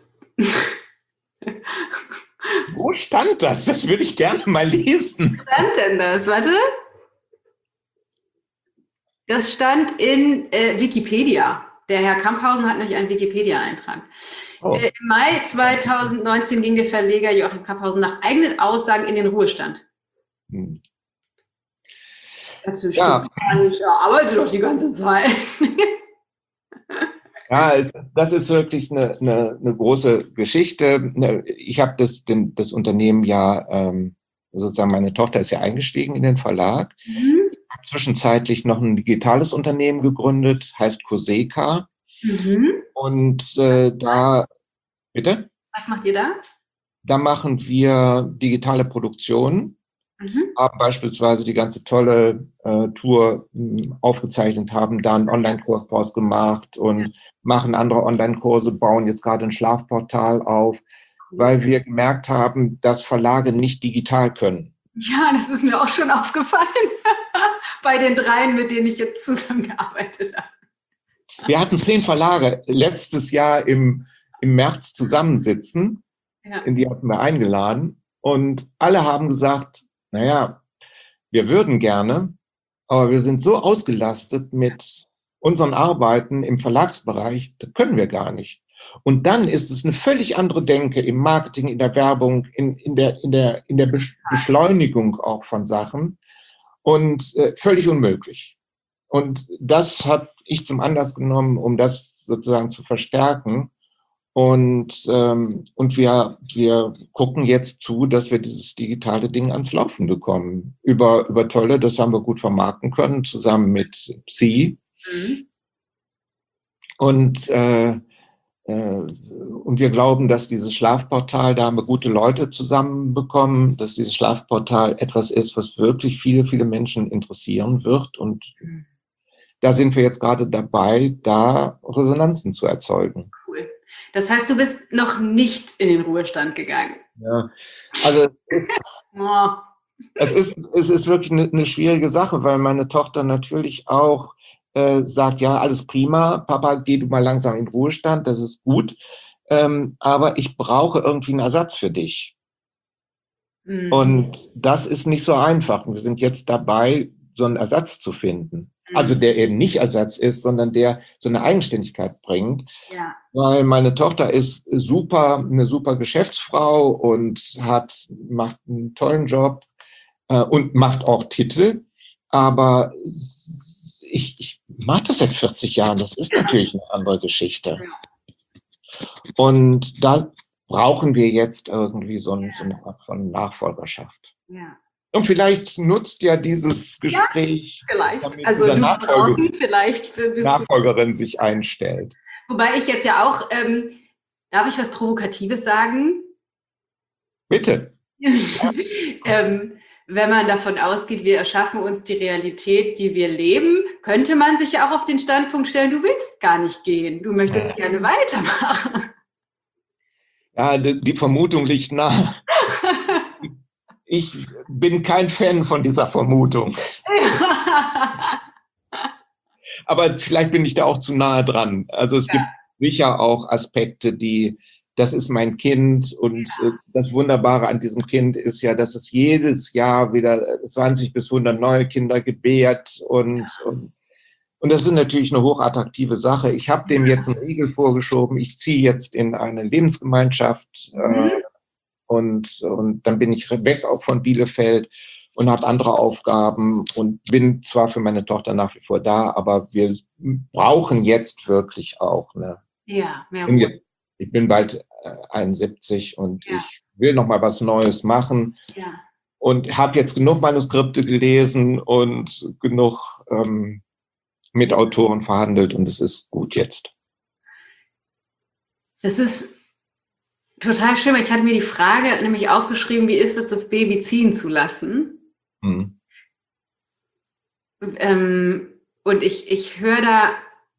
Wo stand das? Das würde ich gerne mal lesen. Wo stand denn das? Warte. Das stand in äh, Wikipedia. Der Herr Kamphausen hat nämlich einen Wikipedia-Eintrag. Oh. Äh, Im Mai zweitausendneunzehn ging der Verleger Joachim Kamphausen nach eigenen Aussagen in den Ruhestand. Hm. Dazu ja. Stimmt, ich arbeite doch die ganze Zeit. Ja, es, das ist wirklich eine, eine, eine große Geschichte. Ich habe das, den, das Unternehmen ja, ähm, sozusagen meine Tochter ist ja eingestiegen in den Verlag. Mhm. Ich habe zwischenzeitlich noch ein digitales Unternehmen gegründet, heißt Coseka. Mhm. Und äh, da, bitte? Was macht ihr da? Da machen wir digitale Produktionen. Mhm. Haben beispielsweise die ganze tolle äh, Tour mh, aufgezeichnet, haben da einen Online-Kurs draus gemacht und ja. machen andere Online-Kurse, bauen jetzt gerade ein Schlafportal auf, cool. Weil wir gemerkt haben, dass Verlage nicht digital können. Ja, das ist mir auch schon aufgefallen bei den dreien, mit denen ich jetzt zusammengearbeitet habe. Wir hatten zehn Verlage letztes Jahr im, im März zusammensitzen, ja. In die hatten wir eingeladen und alle haben gesagt, naja, wir würden gerne, aber wir sind so ausgelastet mit unseren Arbeiten im Verlagsbereich, das können wir gar nicht. Und dann ist es eine völlig andere Denke im Marketing, in der Werbung, in, in, der, in, der, in der Beschleunigung auch von Sachen und äh, völlig unmöglich. Und das habe ich zum Anlass genommen, um das sozusagen zu verstärken. Und, ähm, und wir, wir gucken jetzt zu, dass wir dieses digitale Ding ans Laufen bekommen. Über, über Tolle, das haben wir gut vermarkten können, zusammen mit Psi. Mhm. Und, äh, äh, und wir glauben, dass dieses Schlafportal, da haben wir gute Leute zusammenbekommen, dass dieses Schlafportal etwas ist, was wirklich viele, viele Menschen interessieren wird. Und mhm. da sind wir jetzt gerade dabei, da Resonanzen zu erzeugen. Cool. Das heißt, du bist noch nicht in den Ruhestand gegangen. Ja, also es, oh. es, ist, es ist wirklich eine, eine schwierige Sache, weil meine Tochter natürlich auch äh, sagt, ja, alles prima, Papa, geh du mal langsam in den Ruhestand, das ist gut, ähm, aber ich brauche irgendwie einen Ersatz für dich. Mhm. Und das ist nicht so einfach. Wir sind jetzt dabei, so einen Ersatz zu finden. Also der eben nicht Ersatz ist, sondern der so eine Eigenständigkeit bringt. Ja. Weil meine Tochter ist super, eine super Geschäftsfrau und hat, macht einen tollen Job äh, und macht auch Titel. Aber ich, ich mache das seit vierzig Jahren. Das ist natürlich eine andere Geschichte. Und da brauchen wir jetzt irgendwie so, ein, so eine Art von Nachfolgerschaft. Ja. Und vielleicht nutzt ja dieses Gespräch, ja, vielleicht. Also du draußen vielleicht bist Nachfolgerin du. sich einstellt. Wobei ich jetzt ja auch, ähm, darf ich was Provokatives sagen? Bitte. ähm, wenn man davon ausgeht, wir erschaffen uns die Realität, die wir leben, könnte man sich ja auch auf den Standpunkt stellen, du willst gar nicht gehen, du möchtest äh. gerne weitermachen. Ja, die, die Vermutung liegt nahe. Ich bin kein Fan von dieser Vermutung. Aber vielleicht bin ich da auch zu nahe dran. Also es ja. gibt sicher auch Aspekte, die, das ist mein Kind und ja. das Wunderbare an diesem Kind ist ja, dass es jedes Jahr wieder zwanzig bis hundert neue Kinder gebärt und, ja. und, und das ist natürlich eine hochattraktive Sache. Ich habe dem jetzt einen Riegel vorgeschoben. Ich ziehe jetzt in eine Lebensgemeinschaft mhm. äh, Und, und dann bin ich weg auch von Bielefeld und habe andere Aufgaben und bin zwar für meine Tochter nach wie vor da, aber wir brauchen jetzt wirklich auch eine. Ja, mehr bin jetzt, ich bin bald äh, einundsiebzig und ja. ich will noch mal was Neues machen. Ja. und habe jetzt genug Manuskripte gelesen und genug ähm, mit Autoren verhandelt und es ist gut jetzt. Das ist total schön, weil ich hatte mir die Frage nämlich aufgeschrieben, wie ist es, das Baby ziehen zu lassen? Hm. Ähm, und ich, ich höre da,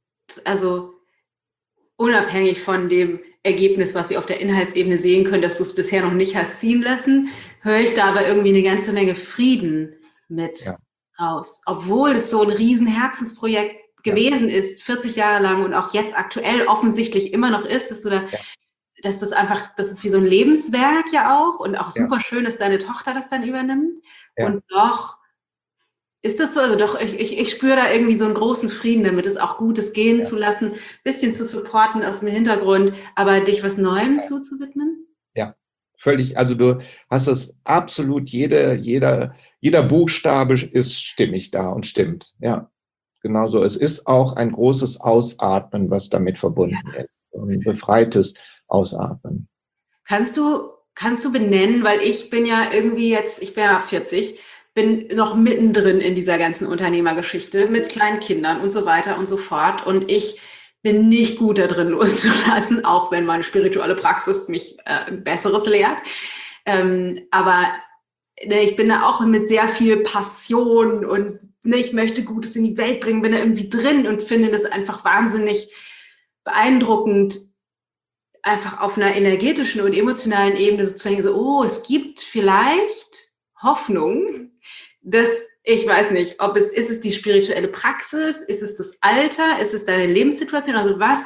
also unabhängig von dem Ergebnis, was wir auf der Inhaltsebene sehen können, dass du es bisher noch nicht hast ziehen lassen, höre ich da aber irgendwie eine ganze Menge Frieden mit Ja. raus. Obwohl es so ein riesen Herzensprojekt gewesen ja. ist, vierzig Jahre lang und auch jetzt aktuell offensichtlich immer noch ist, dass du da, ja. dass das einfach, das ist wie so ein Lebenswerk ja auch und auch super ja. schön, dass deine Tochter das dann übernimmt. Ja. Und doch ist das so, also doch, ich, ich, ich spüre da irgendwie so einen großen Frieden damit, es auch Gutes gehen ja. zu lassen, ein bisschen zu supporten aus dem Hintergrund, aber dich was Neuem ja. zuzuwidmen? Ja, völlig, also du hast es absolut, jede, jeder, jeder Buchstabe ist stimmig da und stimmt, ja, genau so. Es ist auch ein großes Ausatmen, was damit verbunden ja. ist, ein befreites Ausatmen. Kannst du, kannst du benennen, weil ich bin ja irgendwie jetzt, ich bin ja vierzig, bin noch mittendrin in dieser ganzen Unternehmergeschichte mit kleinen Kindern und so weiter und so fort. Und ich bin nicht gut da drin loszulassen, auch wenn meine spirituelle Praxis mich äh, Besseres lehrt. Ähm, aber ne, ich bin da auch mit sehr viel Passion und ne, ich möchte Gutes in die Welt bringen, bin da irgendwie drin und finde das einfach wahnsinnig beeindruckend, einfach auf einer energetischen und emotionalen Ebene sozusagen so, oh, es gibt vielleicht Hoffnung, dass, ich weiß nicht, ob es, ist es die spirituelle Praxis, ist es das Alter, ist es deine Lebenssituation, also was,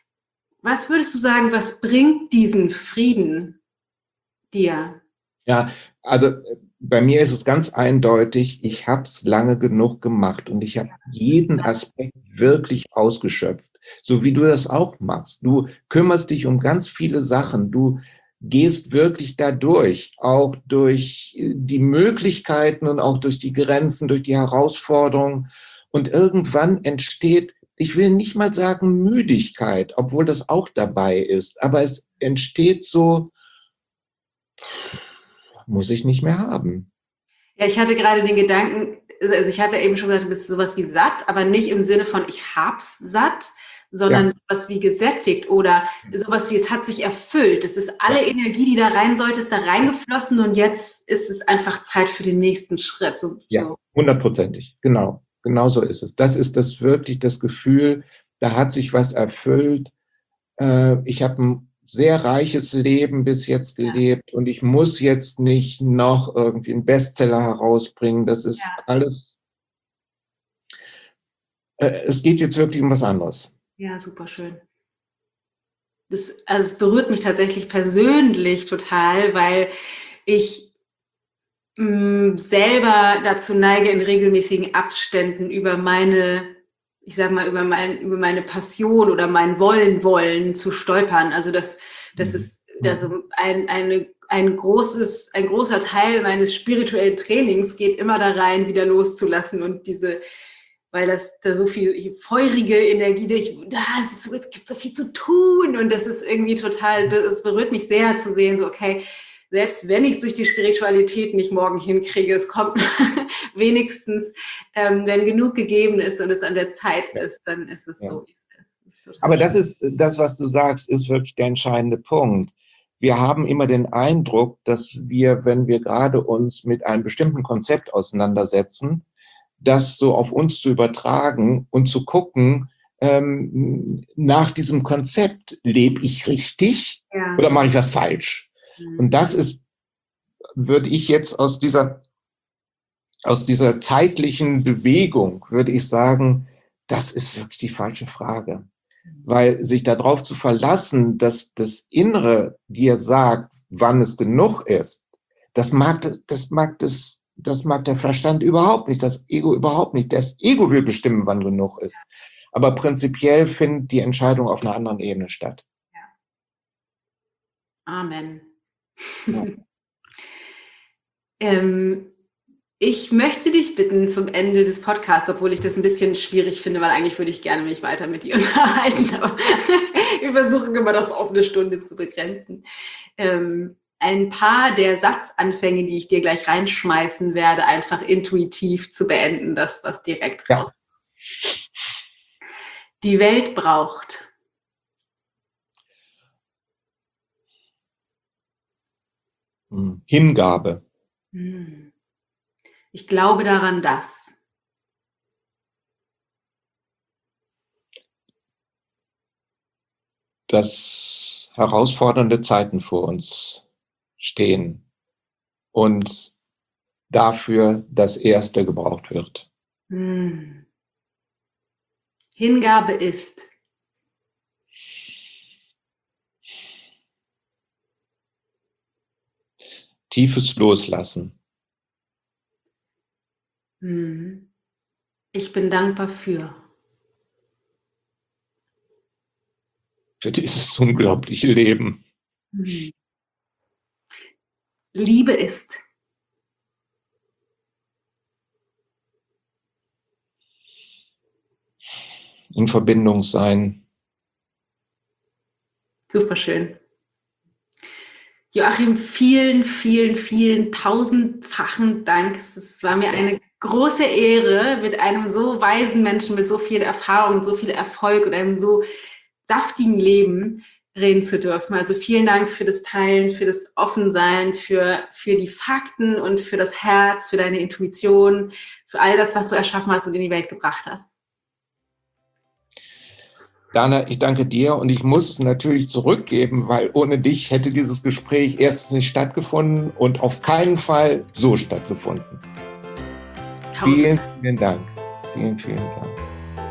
was würdest du sagen, was bringt diesen Frieden dir? Ja, also bei mir ist es ganz eindeutig, ich habe es lange genug gemacht und ich habe jeden Aspekt wirklich ausgeschöpft, so wie du das auch machst. Du kümmerst dich um ganz viele Sachen, du gehst wirklich da durch, auch durch die Möglichkeiten und auch durch die Grenzen, durch die Herausforderungen. Und irgendwann entsteht, ich will nicht mal sagen Müdigkeit, obwohl das auch dabei ist, aber es entsteht so, muss ich nicht mehr haben. Ja, ich hatte gerade den Gedanken, also ich habe ja eben schon gesagt, du bist sowas wie satt, aber nicht im Sinne von ich hab's satt, sondern ja. sowas wie gesättigt oder sowas wie es hat sich erfüllt. Es ist alle ja. Energie, die da rein sollte, ist da reingeflossen und jetzt ist es einfach Zeit für den nächsten Schritt. So, ja, hundertprozentig, genau. Genau so ist es. Das ist das wirklich das Gefühl, da hat sich was erfüllt. Äh, ich habe ein sehr reiches Leben bis jetzt gelebt ja. und ich muss jetzt nicht noch irgendwie einen Bestseller herausbringen. Das ist ja. alles, äh, es geht jetzt wirklich um was anderes. Ja, super schön. Das, also es berührt mich tatsächlich persönlich total, weil ich mh, selber dazu neige, in regelmäßigen Abständen über meine, ich sag mal, über, mein, über meine Passion oder mein Wollen wollen zu stolpern. Also das, das ist das ein, eine, ein, großes, ein großer Teil meines spirituellen Trainings geht immer da rein, wieder loszulassen und diese, weil das da so viel feurige Energie, ich, ah, es, ist so, es gibt so viel zu tun und das ist irgendwie total, es berührt mich sehr zu sehen, so okay, selbst wenn ich es durch die Spiritualität nicht morgen hinkriege, es kommt wenigstens, ähm, wenn genug gegeben ist und es an der Zeit ist, dann ist es ja. so, wie es ist. Das ist Aber das ist, das, was du sagst, ist wirklich der entscheidende Punkt. Wir haben immer den Eindruck, dass wir, wenn wir gerade uns mit einem bestimmten Konzept auseinandersetzen, das so auf uns zu übertragen und zu gucken, ähm, nach diesem Konzept, lebe ich richtig ja. oder mache ich was falsch? Mhm. Und das ist, würde ich jetzt aus dieser, aus dieser zeitlichen Bewegung, würde ich sagen, das ist wirklich die falsche Frage. Mhm. Weil sich darauf zu verlassen, dass das Innere dir sagt, wann es genug ist, das mag, das mag das Das mag der Verstand überhaupt nicht, das Ego überhaupt nicht. Das Ego will bestimmen, wann genug ist. Aber prinzipiell findet die Entscheidung auf einer anderen Ebene statt. Ja. Amen. Ja. ähm, ich möchte dich bitten zum Ende des Podcasts, obwohl ich das ein bisschen schwierig finde, weil eigentlich würde ich gerne mich weiter mit dir unterhalten, aber wir versuchen immer das auf eine Stunde zu begrenzen. Ähm, ein paar der Satzanfänge, die ich dir gleich reinschmeißen werde, einfach intuitiv zu beenden, das, was direkt raus. Ja. Die Welt braucht. Hingabe. Ich glaube daran, dass. Dass herausfordernde Zeiten vor uns stehen und dafür das Erste gebraucht wird. Hm. Hingabe ist. Tiefes Loslassen. Hm. Ich bin dankbar für. Für dieses unglaubliche Leben. Hm. Liebe ist. In Verbindung sein. Superschön. Joachim, vielen, vielen, vielen tausendfachen Dank. Es war mir eine große Ehre, mit einem so weisen Menschen, mit so viel Erfahrung, so viel Erfolg und einem so saftigen Leben reden zu dürfen. Also vielen Dank für das Teilen, für das Offensein, für, für die Fakten und für das Herz, für deine Intuition, für all das, was du erschaffen hast und in die Welt gebracht hast. Dana, ich danke dir und ich muss es natürlich zurückgeben, weil ohne dich hätte dieses Gespräch erstens nicht stattgefunden und auf keinen Fall so stattgefunden. Tausend. Vielen, vielen Dank. Vielen, vielen Dank.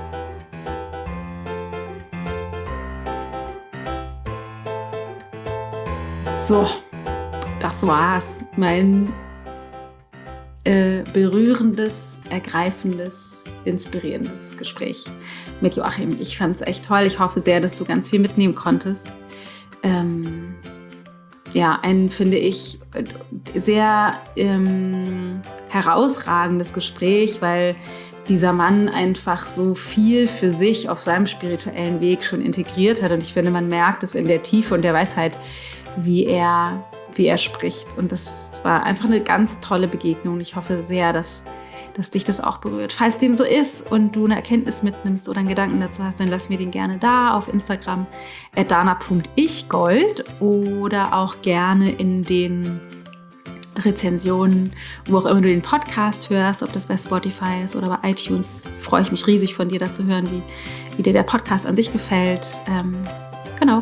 So, das war's. Mein äh, berührendes, ergreifendes, inspirierendes Gespräch mit Joachim. Ich fand es echt toll. Ich hoffe sehr, dass du ganz viel mitnehmen konntest. Ähm, ja, ein, finde ich, sehr ähm, herausragendes Gespräch, weil dieser Mann einfach so viel für sich auf seinem spirituellen Weg schon integriert hat. Und ich finde, man merkt es in der Tiefe und der Weisheit, wie er, wie er spricht. Und das war einfach eine ganz tolle Begegnung. Ich hoffe sehr, dass, dass dich das auch berührt. Falls dem so ist und du eine Erkenntnis mitnimmst oder einen Gedanken dazu hast, dann lass mir den gerne da auf Instagram at dana punkt ichgold oder auch gerne in den Rezensionen, wo auch immer du den Podcast hörst, ob das bei Spotify ist oder bei iTunes. Freue ich mich riesig von dir da zu hören, wie, wie dir der Podcast an sich gefällt. Ähm, genau.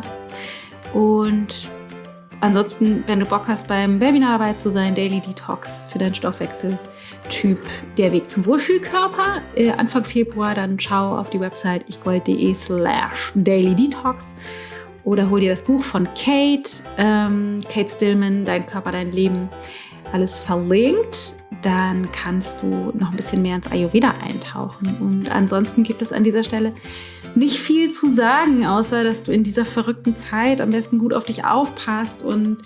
Und ansonsten, wenn du Bock hast, beim Webinar dabei zu sein, Daily Detox für deinen Stoffwechseltyp, der Weg zum Wohlfühlkörper, äh, Anfang Februar, dann schau auf die Website ichgold.de slash Daily Detox oder hol dir das Buch von Kate, ähm, Kate Stillman, Dein Körper, dein Leben, alles verlinkt. Dann kannst du noch ein bisschen mehr ins Ayurveda eintauchen. Und ansonsten gibt es an dieser Stelle nicht viel zu sagen, außer dass du in dieser verrückten Zeit am besten gut auf dich aufpasst und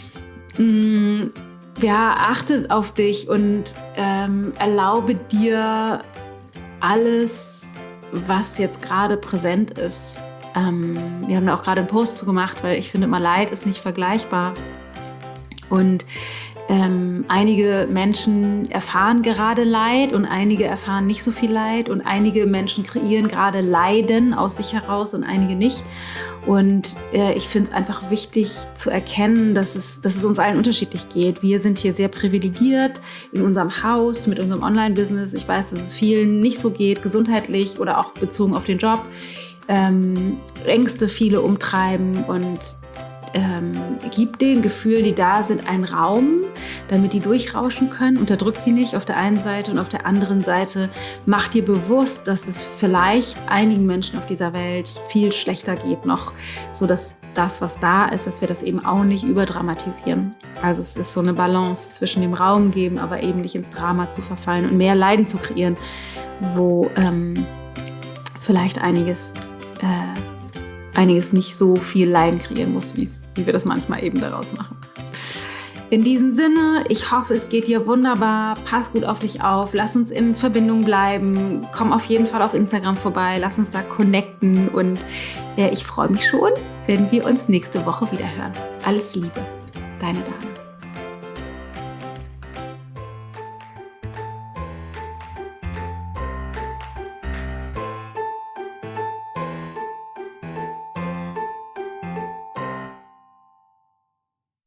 mh, ja, achtet auf dich und ähm, erlaube dir alles, was jetzt gerade präsent ist. Ähm, wir haben da auch gerade einen Post zu gemacht, weil ich finde immer, Leid ist nicht vergleichbar. Und Ähm, einige Menschen erfahren gerade Leid und einige erfahren nicht so viel Leid und einige Menschen kreieren gerade Leiden aus sich heraus und einige nicht. Und äh, ich finde es einfach wichtig zu erkennen, dass es, dass es uns allen unterschiedlich geht. Wir sind hier sehr privilegiert in unserem Haus, mit unserem Online-Business. Ich weiß, dass es vielen nicht so geht, gesundheitlich oder auch bezogen auf den Job. Ähm, Ängste viele umtreiben und Ähm, gib den Gefühlen, die da sind, einen Raum, damit die durchrauschen können. Unterdrück die nicht auf der einen Seite und auf der anderen Seite mach dir bewusst, dass es vielleicht einigen Menschen auf dieser Welt viel schlechter geht noch, sodass das, was da ist, dass wir das eben auch nicht überdramatisieren. Also es ist so eine Balance zwischen dem Raum geben, aber eben nicht ins Drama zu verfallen und mehr Leiden zu kreieren, wo ähm, vielleicht einiges äh, einiges nicht so viel Leiden kreieren muss, wie wir das manchmal eben daraus machen. In diesem Sinne, ich hoffe, es geht dir wunderbar. Pass gut auf dich auf. Lass uns in Verbindung bleiben. Komm auf jeden Fall auf Instagram vorbei. Lass uns da connecten. Und ja, ich freue mich schon, wenn wir uns nächste Woche wieder hören. Alles Liebe. Deine Dana.